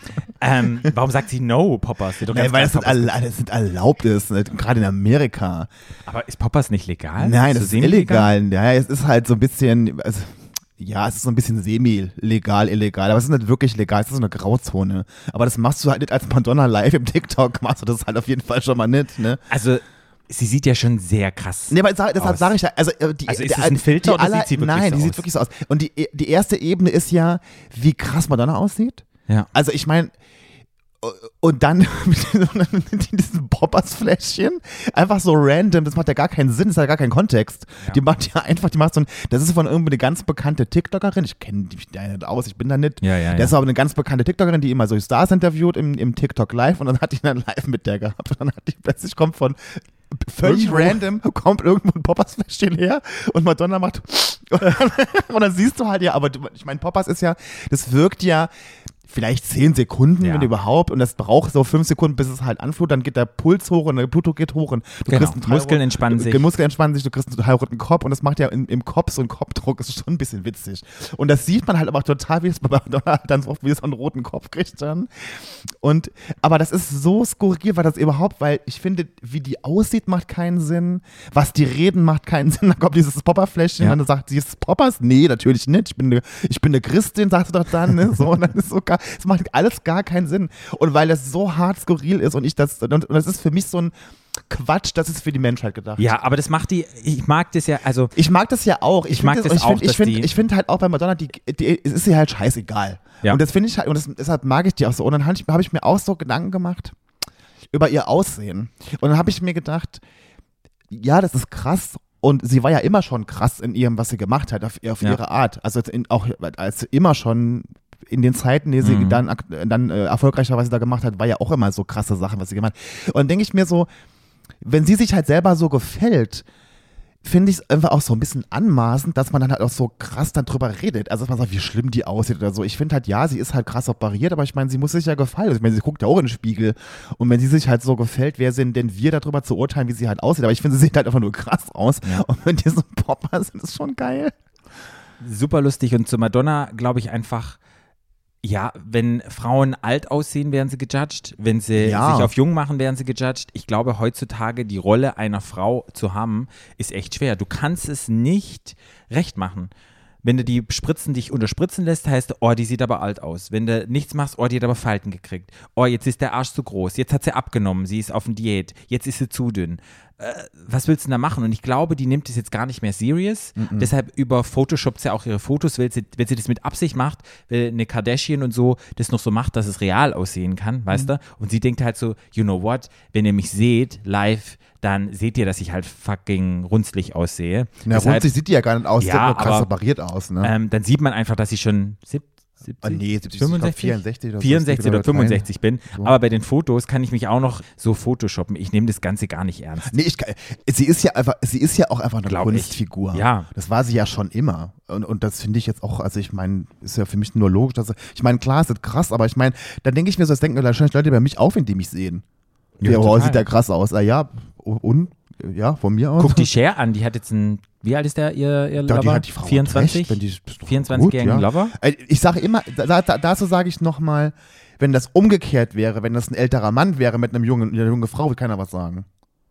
Warum sagt sie no, Poppers? Sie doch ganz weil klar das sind erlaubt ist, ne? Gerade in Amerika. Aber ist Poppers nicht legal? Nein, das ist semi-legal? illegal. Ja, es ist halt so ein bisschen, also, ja, es ist so ein bisschen semi-legal, illegal, aber es ist nicht wirklich legal, es ist so eine Grauzone. Aber das machst du halt nicht als Madonna live im TikTok, machst du das halt auf jeden Fall schon mal nicht, ne? Also, sie sieht ja schon sehr krass Nee, aber deshalb sage ich ja, also, ist es ein Filter oder sieht sie wirklich nein, so die aus? sieht wirklich so aus. Und die erste Ebene ist ja, wie krass Madonna aussieht. Ja. Also ich meine, und dann mit diesem Poppers-Fläschchen, einfach so random, das macht ja gar keinen Sinn, das hat ja gar keinen Kontext. Ja. Die macht so ein, das ist von irgendwie eine ganz bekannte TikTokerin, ich kenne die nicht aus, ich bin da nicht. Ja. Das ist aber eine ganz bekannte TikTokerin, die immer so Stars interviewt im TikTok Live und dann hat die dann live mit der gehabt und dann hat die plötzlich kommt von völlig random, kommt irgendwo ein Poppers-Fläschchen her und Madonna macht und dann siehst du halt ja, aber ich meine, Poppers ist ja, das wirkt ja vielleicht 10 Sekunden, wenn überhaupt, und das braucht so 5 Sekunden, bis es halt anflut, dann geht der Puls hoch und der Blutdruck geht hoch und du kriegst einen Muskeln entspannen sich. Muskeln entspannen sich, du kriegst einen total roten Kopf und das macht ja im Kopf so einen Kopfdruck, ist schon ein bisschen witzig. Und das sieht man halt aber total, wie es bei Madonna dann so oft wie so einen roten Kopf kriegt dann. Aber das ist so skurril, weil ich finde, wie die aussieht, macht keinen Sinn, was die reden, macht keinen Sinn, dann kommt dieses Popperfläschchen und dann sagt sie, ist Poppers? Nee, natürlich nicht, ich bin eine Christin, sagt sie doch dann, ne? So, und dann ist so gar, es macht alles gar keinen Sinn. Und weil das so hart skurril ist und das ist für mich so ein Quatsch, das ist für die Menschheit gedacht. Ja, aber das macht ich mag das ja, also. Ich mag das ja auch. Ich finde halt auch bei Madonna, es ist ihr halt scheißegal. Ja. Und das finde ich halt, und deshalb mag ich die auch so. Und dann habe ich mir auch so Gedanken gemacht über ihr Aussehen. Und dann habe ich mir gedacht, ja, das ist krass. Und sie war ja immer schon krass in ihrem, was sie gemacht hat, auf ihre Art. Also auch als immer schon in den Zeiten, die sie dann erfolgreicherweise da gemacht hat, war ja auch immer so krasse Sachen, was sie gemacht hat. Und dann denke ich mir so, wenn sie sich halt selber so gefällt, finde ich es einfach auch so ein bisschen anmaßend, dass man dann halt auch so krass dann drüber redet. Also dass man sagt, wie schlimm die aussieht oder so. Ich finde halt, ja, sie ist halt krass operiert, aber ich meine, sie muss sich ja gefallen. Also ich meine, sie guckt ja auch in den Spiegel. Und wenn sie sich halt so gefällt, wer sind denn wir darüber zu urteilen, wie sie halt aussieht? Aber ich finde, sie sieht halt einfach nur krass aus. Ja. Und wenn die so Popper sind, ist schon geil. Super lustig. Und zu Madonna glaube ich einfach, ja, wenn Frauen alt aussehen, werden sie gejudged. Wenn sie sich auf jung machen, werden sie gejudged. Ich glaube, heutzutage die Rolle einer Frau zu haben, ist echt schwer. Du kannst es nicht recht machen. Wenn du die Spritzen dich unterspritzen lässt, heißt, oh, die sieht aber alt aus. Wenn du nichts machst, oh, die hat aber Falten gekriegt. Oh, jetzt ist der Arsch zu groß. Jetzt hat sie abgenommen. Sie ist auf einer Diät. Jetzt ist sie zu dünn. Was willst du denn da machen? Und ich glaube, die nimmt es jetzt gar nicht mehr serious. Deshalb Photoshoppt sie auch ihre Fotos, wenn sie das mit Absicht macht, weil eine Kardashian und so das noch so macht, dass es real aussehen kann, weißt du? Und sie denkt halt so, you know what, wenn ihr mich seht live, dann seht ihr, dass ich halt fucking runzlig aussehe. Na, runzlig sieht die ja gar nicht aus, ja, sieht nur krass operiert aus, ne? Dann sieht man einfach, dass ich schon 70, 65, 64 oder 64 oder 65 bin. So. Aber bei den Fotos kann ich mich auch noch so photoshoppen. Ich nehme das Ganze gar nicht ernst. Nee, sie ist ja auch einfach eine Kunstfigur. Ja. Das war sie ja schon immer. Und das finde ich jetzt auch, also ich meine, ist ja für mich nur logisch, ich meine, klar, es ist krass, aber ich meine, da denke ich mir so, das denken wahrscheinlich Leute bei mich auch, wenn die mich sehen. Ja, wow, sieht der krass aus. Ja, und? Ja, von mir aus. Guck die Cher an, die hat jetzt wie alt ist der, ihr Lover? Die hat die Frau 24? 24-jährigen Lover? Ich sage immer, dazu sage ich nochmal, wenn das umgekehrt wäre, wenn das ein älterer Mann wäre mit einer jungen Frau, würde keiner was sagen.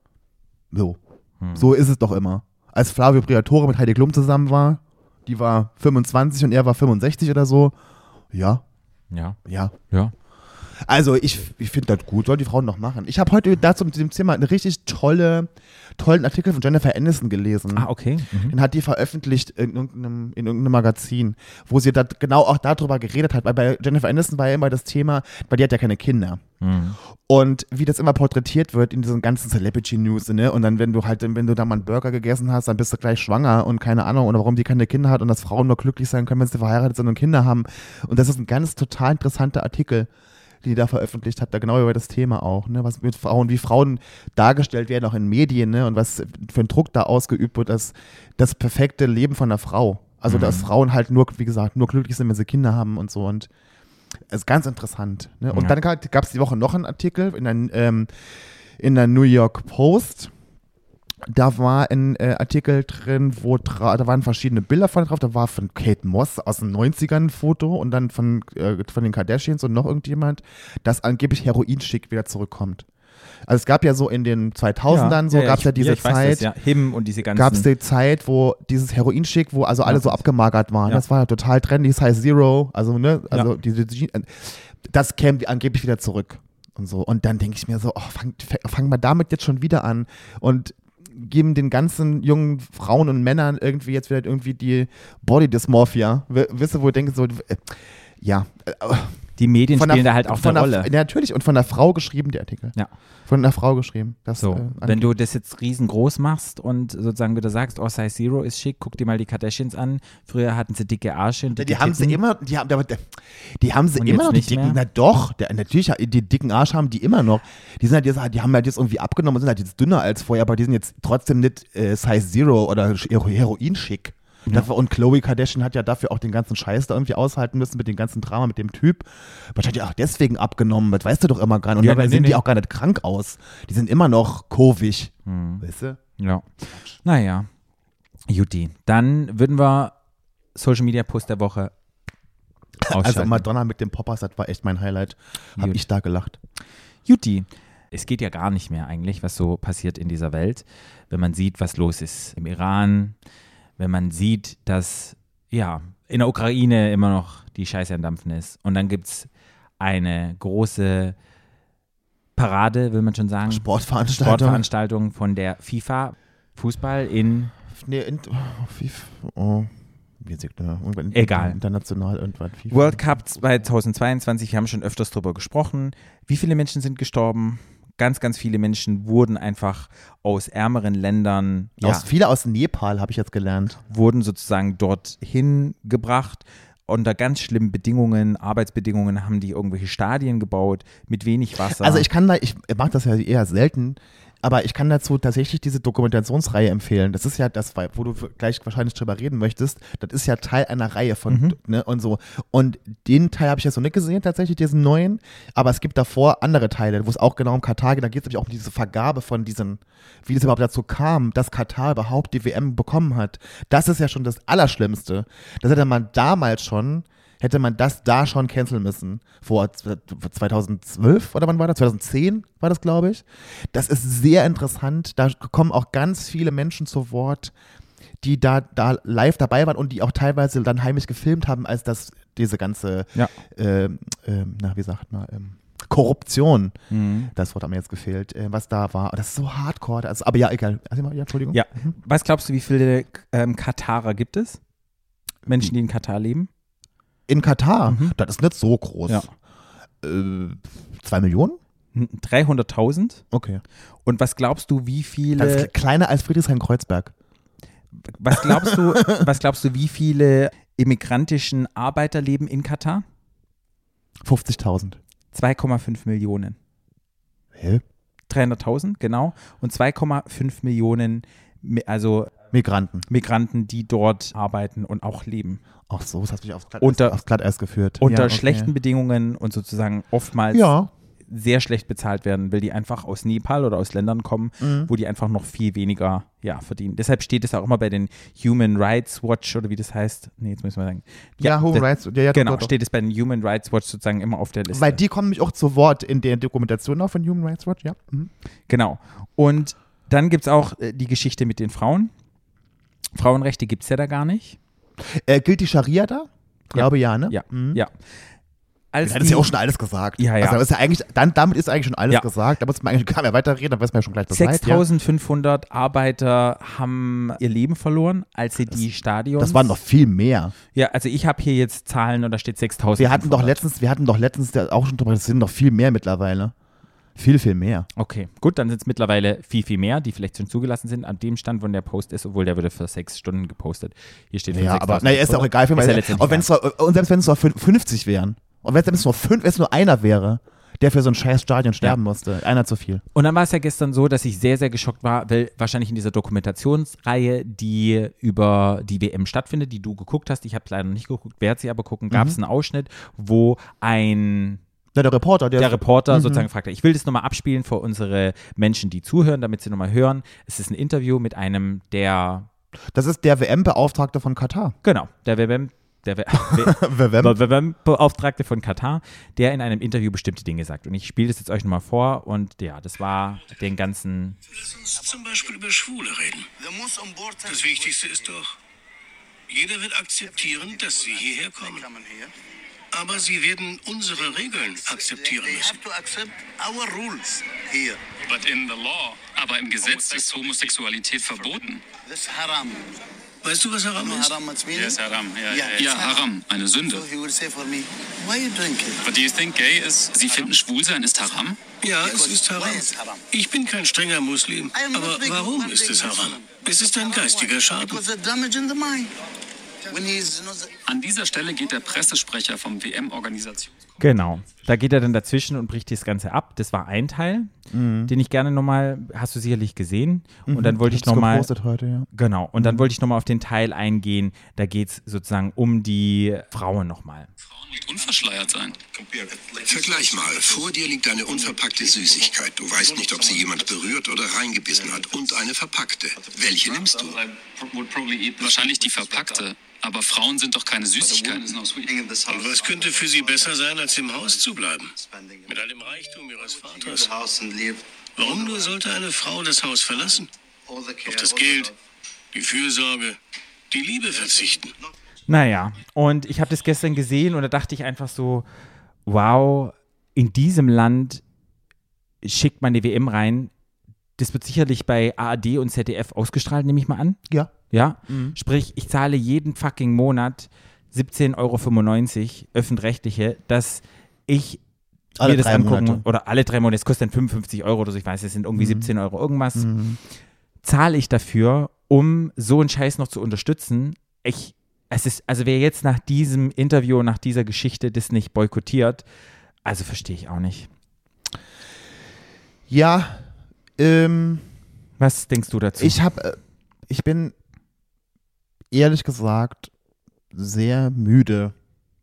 So. So ist es doch immer. Als Flavio Briatore mit Heidi Klum zusammen war, die war 25 und er war 65 oder so. Ja. Also ich finde das gut, soll die Frauen noch machen. Ich habe heute dazu mit dem Thema einen richtig tollen Artikel von Jennifer Aniston gelesen. Ah, okay. Den hat die veröffentlicht in irgendeinem Magazin, wo sie da genau auch darüber geredet hat, weil bei Jennifer Aniston war ja immer das Thema, weil die hat ja keine Kinder. Und wie das immer porträtiert wird in diesen ganzen Celebrity-News, ne? Und dann, wenn du da mal einen Burger gegessen hast, dann bist du gleich schwanger und keine Ahnung, oder warum die keine Kinder hat und dass Frauen nur glücklich sein können, wenn sie verheiratet sind und Kinder haben. Und das ist ein ganz total interessanter Artikel, die da veröffentlicht hat, da genau über das Thema auch, ne, was mit Frauen, wie Frauen dargestellt werden, auch in Medien, ne, und was für ein Druck da ausgeübt wird, das perfekte Leben von einer Frau. Also, dass Frauen halt nur, wie gesagt, nur glücklich sind, wenn sie Kinder haben und so. Und ist ganz interessant. Ne? Und Ja. dann gab es die Woche noch einen Artikel in der New York Post. Da war ein Artikel drin, da waren verschiedene Bilder von drauf. Da war von Kate Moss aus den 90ern ein Foto und dann von den Kardashians und noch irgendjemand, dass angeblich Heroin-Schick wieder zurückkommt. Also es gab ja so in den 2000ern, gab es ja diese ich weiß Zeit, das, ja. Him und diese ganzen. gab es die Zeit, wo dieses Heroin-Schick, wo also alle so abgemagert waren. Ja. Das war ja total trendy, Size Zero, also ne, Ja. das käme angeblich wieder zurück und so. Und dann denke ich mir so, fang mal damit jetzt schon wieder an und geben den ganzen jungen Frauen und Männern irgendwie jetzt wieder irgendwie die Body Dysmorphia. Wisst ihr, wo ich denke so, ja. Die Medien spielen da halt auch eine Rolle. Ja, natürlich, und von der Frau geschrieben, der Artikel. Ja. Von einer Frau geschrieben. Das, So, wenn du das jetzt riesengroß machst und sozusagen wieder sagst, oh, Size Zero ist schick, guck dir mal die Kardashians an. Früher hatten sie dicke Arsche und dicke Die haben sie Titten. immer, die haben sie Und immer jetzt noch, die nicht dicken, mehr? na doch, natürlich, die dicken Arsch haben die immer noch. Die haben halt jetzt irgendwie abgenommen und sind halt jetzt dünner als vorher, aber die sind jetzt trotzdem nicht Size Zero oder Heroin-schick. Und Khloe Kardashian hat ja dafür auch den ganzen Scheiß da irgendwie aushalten müssen mit dem ganzen Drama mit dem Typ. Wahrscheinlich auch deswegen abgenommen, das weißt du doch immer gar nicht. Und Ja, dabei nee, sehen nee. die auch gar nicht krank aus. Die sind immer noch kurvig, weißt du? Ja. Naja. Juti. Dann würden wir Social Media Post der Woche ausschalten. Also Madonna mit dem Poppers, das war echt mein Highlight. Hab Gut. ich da gelacht. Juti. Es geht ja gar nicht mehr eigentlich, was so passiert in dieser Welt, wenn man sieht, was los ist im Iran, wenn man sieht, dass ja in der Ukraine immer noch die Scheiße am Dampfen ist. Und dann gibt es eine große Parade, will man schon sagen, Sportveranstaltung von der FIFA, Fußball in Wie sagt man? Irgendwann Egal. International irgendwann. FIFA. World Cup 2022, wir haben schon öfters drüber gesprochen. Wie viele Menschen sind gestorben? Ganz, ganz viele Menschen wurden einfach aus ärmeren Ländern, Viele aus Nepal, habe ich jetzt gelernt. wurden sozusagen dorthin gebracht. Unter ganz schlimmen Bedingungen, Arbeitsbedingungen haben die irgendwelche Stadien gebaut mit wenig Wasser. Also ich mache das ja eher selten, aber ich kann dazu tatsächlich diese Dokumentationsreihe empfehlen. Das ist ja das, wo du gleich wahrscheinlich drüber reden möchtest. Das ist ja Teil einer Reihe von, ne, und so. Und den Teil habe ich jetzt noch nicht gesehen, tatsächlich, diesen neuen. Aber es gibt davor andere Teile, wo es auch genau um Katar geht. Da geht es nämlich auch um diese Vergabe von diesen, wie das überhaupt dazu kam, dass Katar überhaupt die WM bekommen hat. Das ist ja schon das Allerschlimmste. Das hätte man damals schon, das da schon canceln müssen. Vor 2012 oder wann war das? 2010 war das, glaube ich. Das ist sehr interessant. Da kommen auch ganz viele Menschen zu Wort, die da live dabei waren und die auch teilweise dann heimlich gefilmt haben, als diese ganze, wie sagt man, Korruption, das Wort hat mir jetzt gefehlt, was da war. Das ist so hardcore. Also, aber ja, egal. Also, ja, Entschuldigung. ja. Was glaubst du, wie viele Katarer gibt es? Menschen, die in Katar leben? In Katar, das ist nicht so groß. Ja. 2 Millionen? 300.000. Okay. Und was glaubst du, wie Das viele, ist kleiner als Friedrichshain-Kreuzberg. was glaubst du, wie viele immigrantischen Arbeiter leben in Katar? 50.000. 2,5 Millionen. Hä? 300.000, genau. Und 2,5 Millionen, also Migranten, die dort arbeiten und auch leben. Ach so, das hast du mich aufs Glatteis geführt. Unter Ja, okay. schlechten Bedingungen und sozusagen oftmals sehr schlecht bezahlt werden, weil die einfach aus Nepal oder aus Ländern kommen, wo die einfach noch viel weniger verdienen. Deshalb steht es auch immer bei den Human Rights Watch oder wie das heißt. Nee, jetzt müssen wir sagen. Human Rights, Genau, doch. steht es bei den Human Rights Watch sozusagen immer auf der Liste. Weil die kommen nämlich auch zu Wort in der Dokumentation auch von Human Rights Watch, ja. Genau. Und dann gibt es auch die Geschichte mit den Frauen. Frauenrechte gibt es ja da gar nicht. Gilt die Scharia da? Glaube ja, ne? Ja, Mhm. ja. Als Das ist ja auch schon alles gesagt. Ja, ja. Also das ist ja eigentlich, damit ist eigentlich schon alles Ja. gesagt. Da muss man eigentlich gar nicht weiterreden, dann weiß man ja schon gleich Bescheid. 6.500 Arbeiter haben ihr Leben verloren, als sie die Stadions. Das waren noch viel mehr. Ja, also ich habe hier jetzt Zahlen und da steht 6.000. Wir hatten doch letztens ja auch schon drüber, das sind noch viel mehr mittlerweile. Viel, viel mehr. Okay, gut, dann sind es mittlerweile viel, viel mehr, die vielleicht schon zugelassen sind. An dem Stand, wo der Post ist, obwohl der wurde für 6 Stunden gepostet. Hier steht Ja, aber 6.500. ist ja auch egal, Ist ja letztendlich und selbst wenn es nur 50 wären, und wenn es nur einer wäre, der für so ein scheiß Stadion sterben musste. Einer zu viel. Und dann war es ja gestern so, dass ich sehr, sehr geschockt war, weil wahrscheinlich in dieser Dokumentationsreihe, die über die WM stattfindet, die du geguckt hast, ich habe es leider nicht geguckt, werde sie aber gucken, gab es einen Ausschnitt, wo Der Reporter, der Reporter sozusagen fragte, ich will das nochmal abspielen für unsere Menschen, die zuhören, damit sie nochmal hören. Es ist ein Interview mit einem Das ist der WM-Beauftragte von Katar. Genau, der WM-Beauftragte von Katar, der in einem Interview bestimmte Dinge sagt. Und ich spiele das jetzt euch nochmal vor und ja, das war den ganzen... Lass uns zum Beispiel über Schwule reden. Das Wichtigste ist doch, jeder wird akzeptieren, dass sie hierher kommen. Aber sie werden unsere Regeln akzeptieren müssen. Aber im Gesetz ist Homosexualität verboten. Weißt du, was Haram ist? Ja, ist Haram. Ja, Haram, eine Sünde. But do you think gay is, Sie finden Schwulsein ist Haram? Ja, es ist Haram. Ich bin kein strenger Muslim. Aber warum ist es Haram? Es ist ein geistiger Schaden. An dieser Stelle geht der Pressesprecher vom WM-Organisation. Genau, da geht er dann dazwischen und bricht das Ganze ab. Das war ein Teil, den ich gerne nochmal, hast du sicherlich gesehen. Und dann wollte ich nochmal, heute, ja. Genau, und dann wollte ich nochmal auf den Teil eingehen, da geht es sozusagen um die Frauen nochmal. Frauen nicht unverschleiert sein. Vergleich mal. Vor dir liegt eine unverpackte Süßigkeit. Du weißt nicht, ob sie jemand berührt oder reingebissen hat. Und eine verpackte. Welche nimmst du? Wahrscheinlich die verpackte. Aber Frauen sind doch keine Süßigkeiten. Und was könnte für sie besser sein, als im Haus zu bleiben? Mit all dem Reichtum ihres Vaters. Warum nur sollte eine Frau das Haus verlassen? Auf das Geld, die Fürsorge, die Liebe verzichten. Naja, und ich habe das gestern gesehen und da dachte ich einfach so, wow, in diesem Land schickt man die WM rein. Das wird sicherlich bei ARD und ZDF ausgestrahlt, nehme ich mal an. Ja. Ja, sprich, ich zahle jeden fucking Monat 17,95 Euro öffentlich-rechtliche, dass ich mir das angucken, oder alle 3 Monate, es kostet dann 55 Euro oder so, ich weiß, es sind irgendwie 17 Euro irgendwas, zahle ich dafür, um so einen Scheiß noch zu unterstützen. Also wer jetzt nach diesem Interview, nach dieser Geschichte das nicht boykottiert, also verstehe ich auch nicht. Ja, was denkst du dazu? Ich bin ehrlich gesagt sehr müde,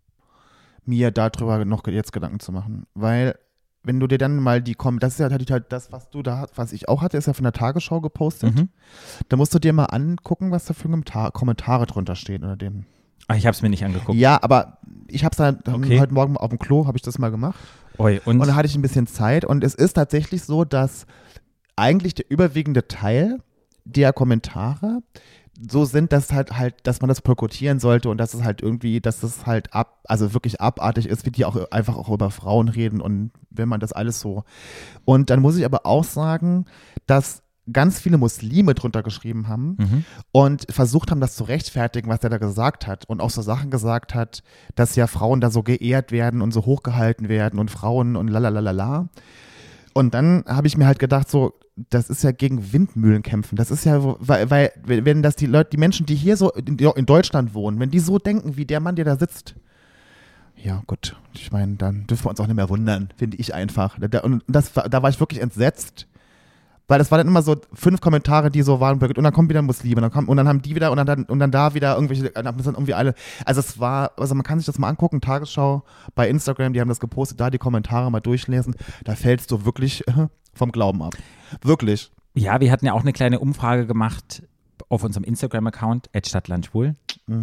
mir darüber noch jetzt Gedanken zu machen, weil wenn du dir dann mal das ist ja halt das, was ich auch hatte, ist ja von der Tagesschau gepostet, da musst du dir mal angucken, was da für Kommentare drunter stehen unter dem. Ach, ich habe es mir nicht angeguckt. Ja, aber ich habe es dann heute Morgen auf dem Klo, habe ich das mal gemacht. Und da hatte ich ein bisschen Zeit und es ist tatsächlich so, dass eigentlich der überwiegende Teil der Kommentare so sind, dass dass man das boykottieren sollte und dass es halt irgendwie, dass es halt also wirklich abartig ist, wie die auch einfach auch über Frauen reden und wenn man das alles so. Und dann muss ich aber auch sagen, dass ganz viele Muslime drunter geschrieben haben und versucht haben, das zu rechtfertigen, was er da gesagt hat und auch so Sachen gesagt hat, dass ja Frauen da so geehrt werden und so hochgehalten werden und Frauen und lalalala. Und dann habe ich mir halt gedacht, so, das ist ja gegen Windmühlen kämpfen. Das ist ja, weil wenn das die Menschen, die hier so in Deutschland wohnen, wenn die so denken, wie der Mann, der da sitzt, ja gut, ich meine, dann dürfen wir uns auch nicht mehr wundern, finde ich einfach. Und da war ich wirklich entsetzt, weil das waren dann immer so 5 Kommentare, die so waren, und dann kommen wieder Muslime, und dann haben die wieder, und dann da wieder irgendwelche, dann irgendwie alle, also man kann sich das mal angucken, Tagesschau bei Instagram, die haben das gepostet, da die Kommentare mal durchlesen, da fällst du wirklich vom Glauben ab. Wirklich. Ja, wir hatten ja auch eine kleine Umfrage gemacht auf unserem Instagram-Account, @stadtlandschwul,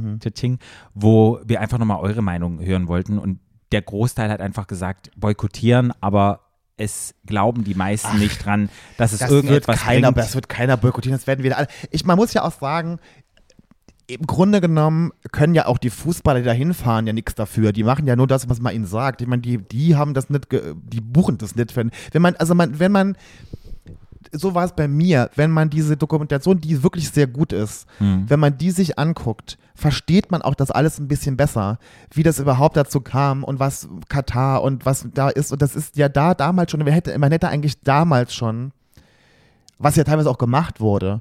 wo wir einfach nochmal eure Meinung hören wollten und der Großteil hat einfach gesagt, boykottieren, aber es glauben die meisten nicht dran, dass es irgendetwas bringt. Das wird keiner boykottieren, das werden wir alle. Man muss ja auch sagen, im Grunde genommen können ja auch die Fußballer, die da hinfahren, ja nichts dafür. Die machen ja nur das, was man ihnen sagt. Ich meine, die haben das nicht, die buchen das nicht. Wenn man, so war es bei mir, wenn man diese Dokumentation, die wirklich sehr gut ist, wenn man die sich anguckt, versteht man auch das alles ein bisschen besser, wie das überhaupt dazu kam und was Katar und was da ist. Und das ist ja damals schon, man hätte eigentlich damals schon, was ja teilweise auch gemacht wurde,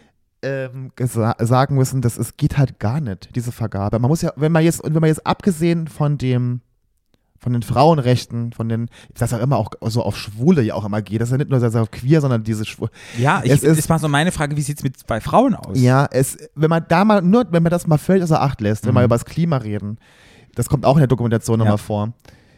sagen müssen, geht halt gar nicht, diese Vergabe. Man muss ja, wenn man jetzt abgesehen von den Frauenrechten, von den, das ja immer auch so auf Schwule ja auch immer geht. Das ist ja nicht nur so auf queer, sondern diese Ja, das war so meine Frage, wie sieht es bei Frauen aus? Ja, wenn man das mal völlig außer Acht lässt, wenn wir über das Klima reden, das kommt auch in der Dokumentation nochmal vor,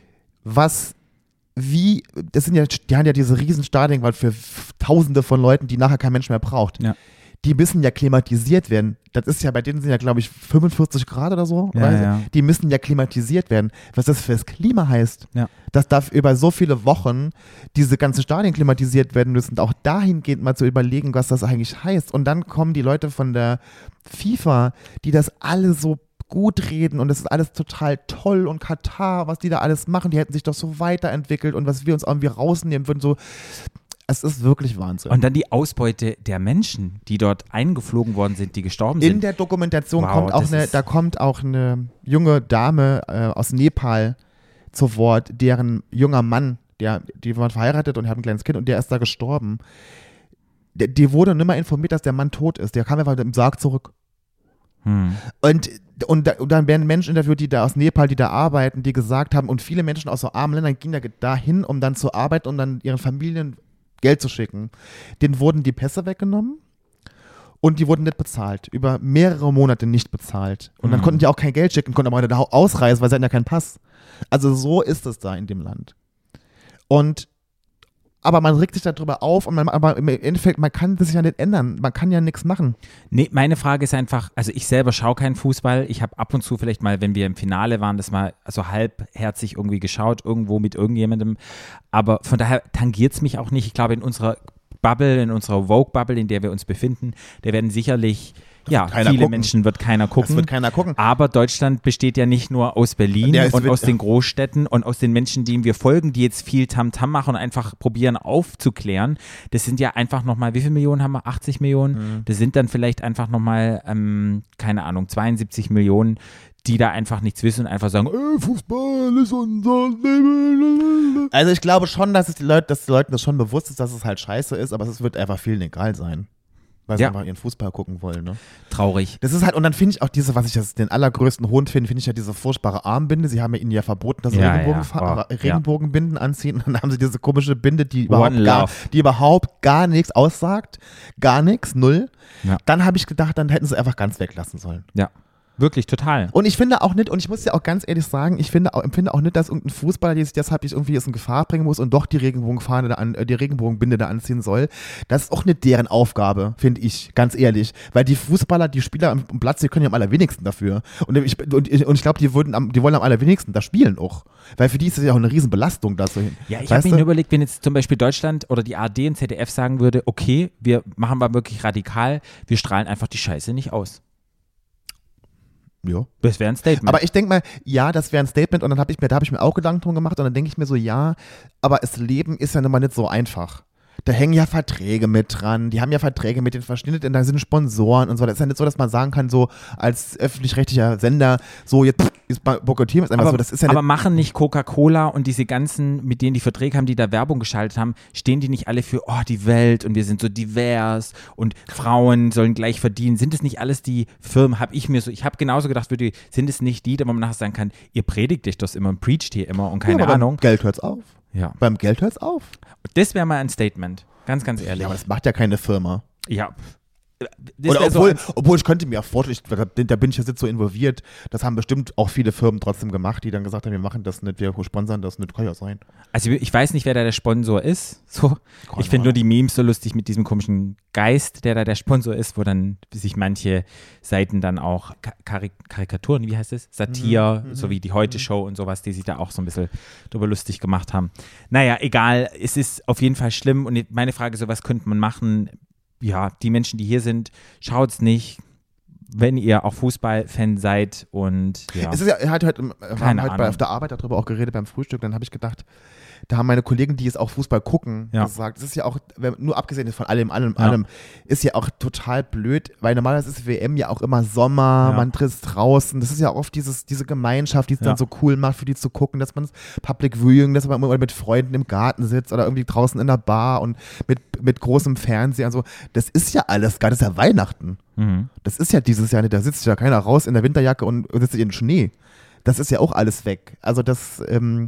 die haben ja diese riesen Stadien für Tausende von Leuten, die nachher kein Mensch mehr braucht. Ja. Die müssen ja klimatisiert werden. Das ist ja, bei denen sind ja, glaube ich, 45 Grad oder so. Ja. Die müssen ja klimatisiert werden. Was das für das Klima heißt, dass da über so viele Wochen diese ganzen Stadien klimatisiert werden müssen, auch dahingehend mal zu überlegen, was das eigentlich heißt. Und dann kommen die Leute von der FIFA, die das alle so gut reden und das ist alles total toll und Katar, was die da alles machen, die hätten sich doch so weiterentwickelt und was wir uns irgendwie rausnehmen würden, so. Es ist wirklich Wahnsinn. Und dann die Ausbeute der Menschen, die dort eingeflogen worden sind, die gestorben sind. In der Dokumentation kommt auch eine junge Dame aus Nepal zu Wort, deren junger Mann, die waren verheiratet und haben ein kleines Kind und der ist da gestorben. Die wurde nicht mal informiert, dass der Mann tot ist. Der kam einfach im Sarg zurück. Und dann werden Menschen interviewt, die da aus Nepal, die da arbeiten, die gesagt haben, und viele Menschen aus so armen Ländern gingen da dahin, um dann zu arbeiten, um dann ihren Familien Geld zu schicken. Denen wurden die Pässe weggenommen und die wurden nicht bezahlt. Über mehrere Monate nicht bezahlt. Und dann konnten die auch kein Geld schicken, konnten aber da ausreisen, weil sie hatten ja keinen Pass. Also so ist es da in dem Land. Aber man regt sich darüber auf, aber im Endeffekt, man kann das ja nicht ändern. Man kann ja nichts machen. Nee, meine Frage ist einfach, also ich selber schaue keinen Fußball. Ich habe ab und zu vielleicht mal, wenn wir im Finale waren, das mal so halbherzig irgendwie geschaut, irgendwo mit irgendjemandem. Aber von daher tangiert es mich auch nicht. Ich glaube, in unserer Bubble, in unserer Vogue-Bubble, in der wir uns befinden, da werden sicherlich viele Menschen wird keiner gucken. Das wird keiner gucken. Aber Deutschland besteht ja nicht nur aus Berlin und aus den Großstädten und aus den Menschen, denen wir folgen, die jetzt viel Tamtam machen und einfach probieren aufzuklären. Das sind ja einfach nochmal, wie viele Millionen haben wir? 80 Millionen? Das sind dann vielleicht einfach nochmal, keine Ahnung, 72 Millionen, die da einfach nichts wissen und einfach sagen, Fußball ist unser Leben. Also ich glaube schon, dass den Leuten das schon bewusst ist, dass es halt scheiße ist, aber es wird einfach vielen egal sein. Weil sie einfach ihren Fußball gucken wollen, ne? Traurig. Das ist halt, und dann finde ich auch was ich den allergrößten Hohn finde ich ja diese furchtbare Armbinde. Sie haben ja ihnen ja verboten, dass sie Regenbogenbinden anziehen. Und dann haben sie diese komische Binde, die überhaupt gar nichts aussagt. Gar nichts, null. Ja. Dann habe ich gedacht, dann hätten sie einfach ganz weglassen sollen. Ja. Wirklich, total. Und ich finde auch nicht, und ich muss ja auch ganz ehrlich sagen, empfinde auch nicht, dass irgendein Fußballer, der sich deshalb irgendwie in Gefahr bringen muss und doch die Regenbogenbinde da anziehen soll. Das ist auch nicht deren Aufgabe, finde ich, ganz ehrlich. Weil die Fußballer, die Spieler am Platz, die können ja am allerwenigsten dafür. Und ich glaube, die wollen am allerwenigsten da spielen auch. Weil für die ist das ja auch eine Riesenbelastung da so hin. Ja, ich habe mir nur überlegt, wenn jetzt zum Beispiel Deutschland oder die ARD und ZDF sagen würde, okay, wir machen mal wirklich radikal, wir strahlen einfach die Scheiße nicht aus. Ja. Das wäre ein Statement. Aber ich denke mal, ja, das wäre ein Statement und dann da habe ich mir auch Gedanken drum gemacht und dann denke ich mir so, ja, aber das Leben ist ja nun mal nicht so einfach. Da hängen ja Verträge mit dran, die haben ja Verträge mit den verschiedenen, da sind Sponsoren und so. Das ist ja nicht so, dass man sagen kann, so als öffentlich-rechtlicher Sender, so jetzt boykottieren wir es einfach so. Das ist ja aber machen nicht Coca-Cola und diese ganzen, mit denen die Verträge haben, die da Werbung geschaltet haben, stehen die nicht alle für, die Welt und wir sind so divers und Frauen sollen gleich verdienen? Sind es nicht alles die Firmen, ich habe genauso gedacht, sind es nicht die, wo man nachher sagen kann, ihr predigt euch das immer und preacht hier immer und keine Ahnung. Beim Geld hört's auf. Ja. Beim Geld hört's auf. Das wäre mal ein Statement. Ganz, ganz ehrlich. Ja, aber das macht ja keine Firma. Ja. Oder obwohl ich könnte mir auch vorstellen, da bin ich jetzt nicht so involviert, das haben bestimmt auch viele Firmen trotzdem gemacht, die dann gesagt haben, wir machen das nicht, wir sponsern das nicht, kann ja sein. Also ich weiß nicht, wer da der Sponsor ist. So. Ich finde nur die Memes so lustig mit diesem komischen Geist, der da der Sponsor ist, wo dann sich manche Seiten dann auch Karikaturen, wie heißt es? Satire, so wie die Heute-Show und sowas, die sich da auch so ein bisschen drüber lustig gemacht haben. Naja, egal, es ist auf jeden Fall schlimm und meine Frage ist so, was könnte man machen? Ja, die Menschen, die hier sind, schaut's nicht, wenn ihr auch Fußballfan seid und ja. Es ist ja, wir haben auf der Arbeit darüber auch geredet beim Frühstück, dann habe ich gedacht, da haben meine Kollegen, die jetzt auch Fußball gucken, gesagt, das ist ja auch, nur abgesehen von allem, ist ja auch total blöd, weil normalerweise ist WM ja auch immer Sommer, man trifft draußen, das ist ja oft diese Gemeinschaft, die es dann so cool macht, für die zu gucken, dass man Public Viewing, dass man immer mit Freunden im Garten sitzt oder irgendwie draußen in der Bar und mit großem Fernseher und so, das ist ja alles gar, das ist ja Weihnachten. Das ist ja dieses Jahr nicht, da sitzt ja keiner raus in der Winterjacke und sitzt in den Schnee. Das ist ja auch alles weg. Also das,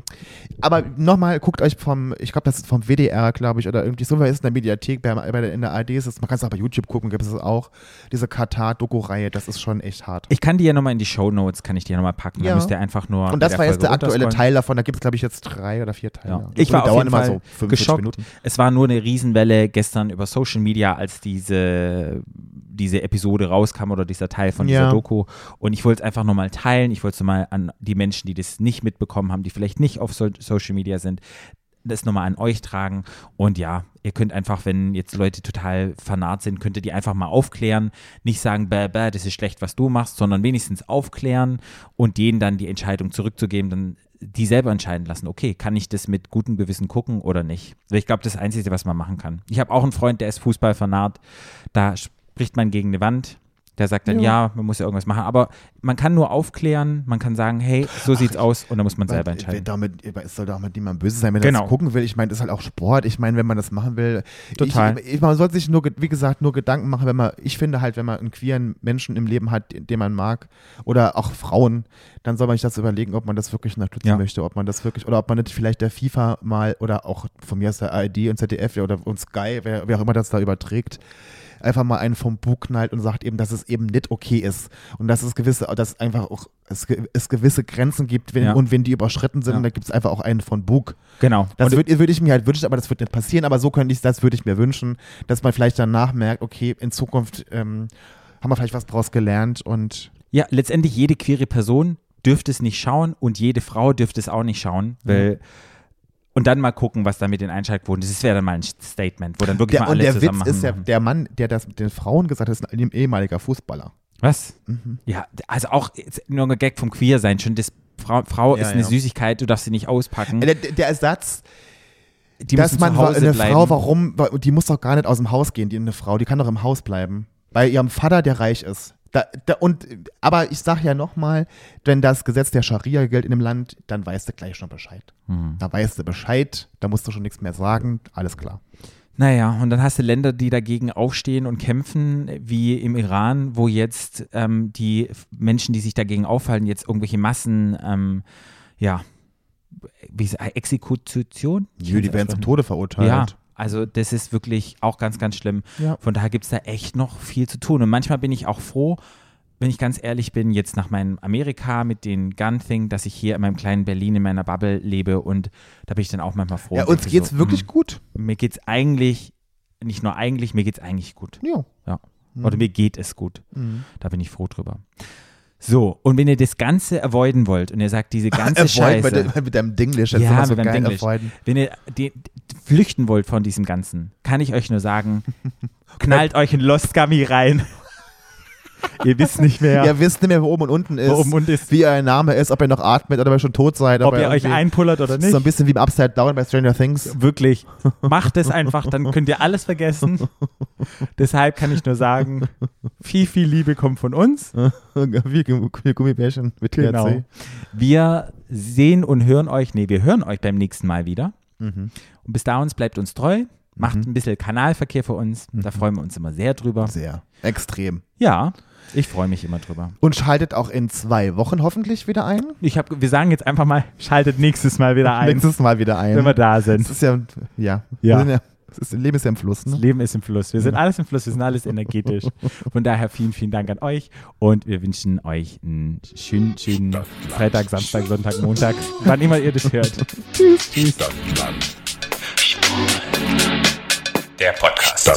aber nochmal, guckt euch ich glaube, das ist vom WDR, glaube ich, oder irgendwie so, weil es in der Mediathek, in der ARD ist es, man kann es auch bei YouTube gucken, gibt es auch, diese Katar-Doku-Reihe, das ist schon echt hart. Ich kann die ja nochmal in die Shownotes, kann ich die ja nochmal packen. Ja. Da müsst ihr einfach nur. Und das war jetzt der aktuelle Teil davon, da gibt es, glaube ich, jetzt 3 oder 4 Teile. Ja. Ich war auf jeden Fall so 45 geschockt. Minuten. Es war nur eine Riesenwelle gestern über Social Media, als diese Episode rauskam oder dieser Teil von dieser Doku. Und ich wollte es einfach nochmal teilen. Ich wollte es nochmal an die Menschen, die das nicht mitbekommen haben, die vielleicht nicht auf Social Media sind, das nochmal an euch tragen. Und ja, ihr könnt einfach, wenn jetzt Leute total vernarrt sind, könnt ihr die einfach mal aufklären. Nicht sagen, das ist schlecht, was du machst, sondern wenigstens aufklären und denen dann die Entscheidung zurückzugeben, dann die selber entscheiden lassen, okay, kann ich das mit gutem Gewissen gucken oder nicht? Ich glaube, das ist das Einzige, was man machen kann. Ich habe auch einen Freund, der ist Fußball vernarrt, da spricht man gegen eine Wand, der sagt dann, ja, man muss ja irgendwas machen, aber man kann nur aufklären, man kann sagen, hey, so sieht's aus und dann muss man selber entscheiden. Es soll doch mit niemandem böse sein, wenn er das gucken will. Ich meine, das ist halt auch Sport. Ich meine, wenn man das machen will, total. Man sollte sich nur, wie gesagt, nur Gedanken machen, ich finde halt, wenn man einen queeren Menschen im Leben hat, den man mag, oder auch Frauen, dann soll man sich das überlegen, ob man das wirklich unterstützen möchte, ob man das wirklich, oder ob man nicht vielleicht der FIFA mal, oder auch von mir aus der ARD und ZDF und Sky, wer auch immer das da überträgt, einfach mal einen vom Bug knallt und sagt eben, dass es eben nicht okay ist und dass es einfach auch es gewisse Grenzen gibt und wenn die überschritten sind, dann gibt es einfach auch einen von Bug. Genau. Das würde ich mir halt wünschen, aber das wird nicht passieren, aber so das würde ich mir wünschen, dass man vielleicht danach merkt, okay, in Zukunft haben wir vielleicht was draus gelernt und ja, letztendlich jede queere Person dürfte es nicht schauen und jede Frau dürfte es auch nicht schauen, weil und dann mal gucken, was da mit den Einschaltquoten ist. Das wäre dann mal ein Statement, wo dann wirklich mal alle zusammen machen. Und der Witz ist ja, der Mann, der das mit den Frauen gesagt hat, ist ein ehemaliger Fußballer. Was? Ja, also auch nur ein Gag vom Queersein. Schon das Frau ist eine Süßigkeit, du darfst sie nicht auspacken. Der Ersatz, dass man eine Frau, die muss doch gar nicht aus dem Haus gehen, die kann doch im Haus bleiben. Bei ihrem Vater, der reich ist. Aber ich sage ja nochmal, wenn das Gesetz der Scharia gilt in dem Land, dann weißt du gleich schon Bescheid. Da weißt du Bescheid, da musst du schon nichts mehr sagen, alles klar. Naja, und dann hast du Länder, die dagegen aufstehen und kämpfen, wie im Iran, wo jetzt die Menschen, die sich dagegen aufhalten, jetzt irgendwelche Massen, Exekution? Die werden zum Tode verurteilt. Ja. Also das ist wirklich auch ganz, ganz schlimm. Ja. Von daher gibt es da echt noch viel zu tun. Und manchmal bin ich auch froh, wenn ich ganz ehrlich bin, jetzt nach meinem Amerika mit den Gun-Thing, dass ich hier in meinem kleinen Berlin in meiner Bubble lebe und da bin ich dann auch manchmal froh. Ja, uns geht's wirklich gut. Mir geht's eigentlich, nicht nur eigentlich, mir geht's eigentlich gut. Ja. Oder mir geht es gut. Da bin ich froh drüber. So, und wenn ihr das Ganze avoiden wollt und ihr sagt, diese ganze Scheiße. Mit deinem Dinglish. Ja, mit deinem Dinglish. Wenn ihr flüchten wollt von diesem Ganzen, kann ich euch nur sagen, knallt euch ein Lost Gummy rein. Ihr wisst nicht mehr. Ihr wisst nicht mehr, wo oben und unten ist. Wie euer Name ist, ob ihr noch atmet oder ob ihr schon tot seid. Ob ihr euch einpullert oder nicht. So ein bisschen wie im Upside Down bei Stranger Things. Wirklich. Macht es einfach, dann könnt ihr alles vergessen. Deshalb kann ich nur sagen, viel, viel Liebe kommt von uns. Wie Gummibärchen mit THC. Genau. Wir sehen und hören euch, wir hören euch beim nächsten Mal wieder. Und bis dahin bleibt uns treu. Macht ein bisschen Kanalverkehr für uns. Da freuen wir uns immer sehr drüber. Sehr. Extrem. Ja, ich freue mich immer drüber. Und schaltet auch in 2 Wochen hoffentlich wieder ein. Wir sagen jetzt einfach mal, schaltet nächstes Mal wieder ein. Nächstes Mal wieder ein. Wenn wir da sind. Das ist das Leben ist ja im Fluss, ne? Das Leben ist im Fluss. Wir sind alles im Fluss, wir sind alles energetisch. Von daher vielen, vielen Dank an euch und wir wünschen euch einen schönen Freitag, Samstag, Sonntag, Montag, wann immer ihr das hört. Tschüss. Der Podcast.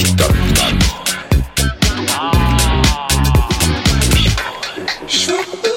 Stadtland.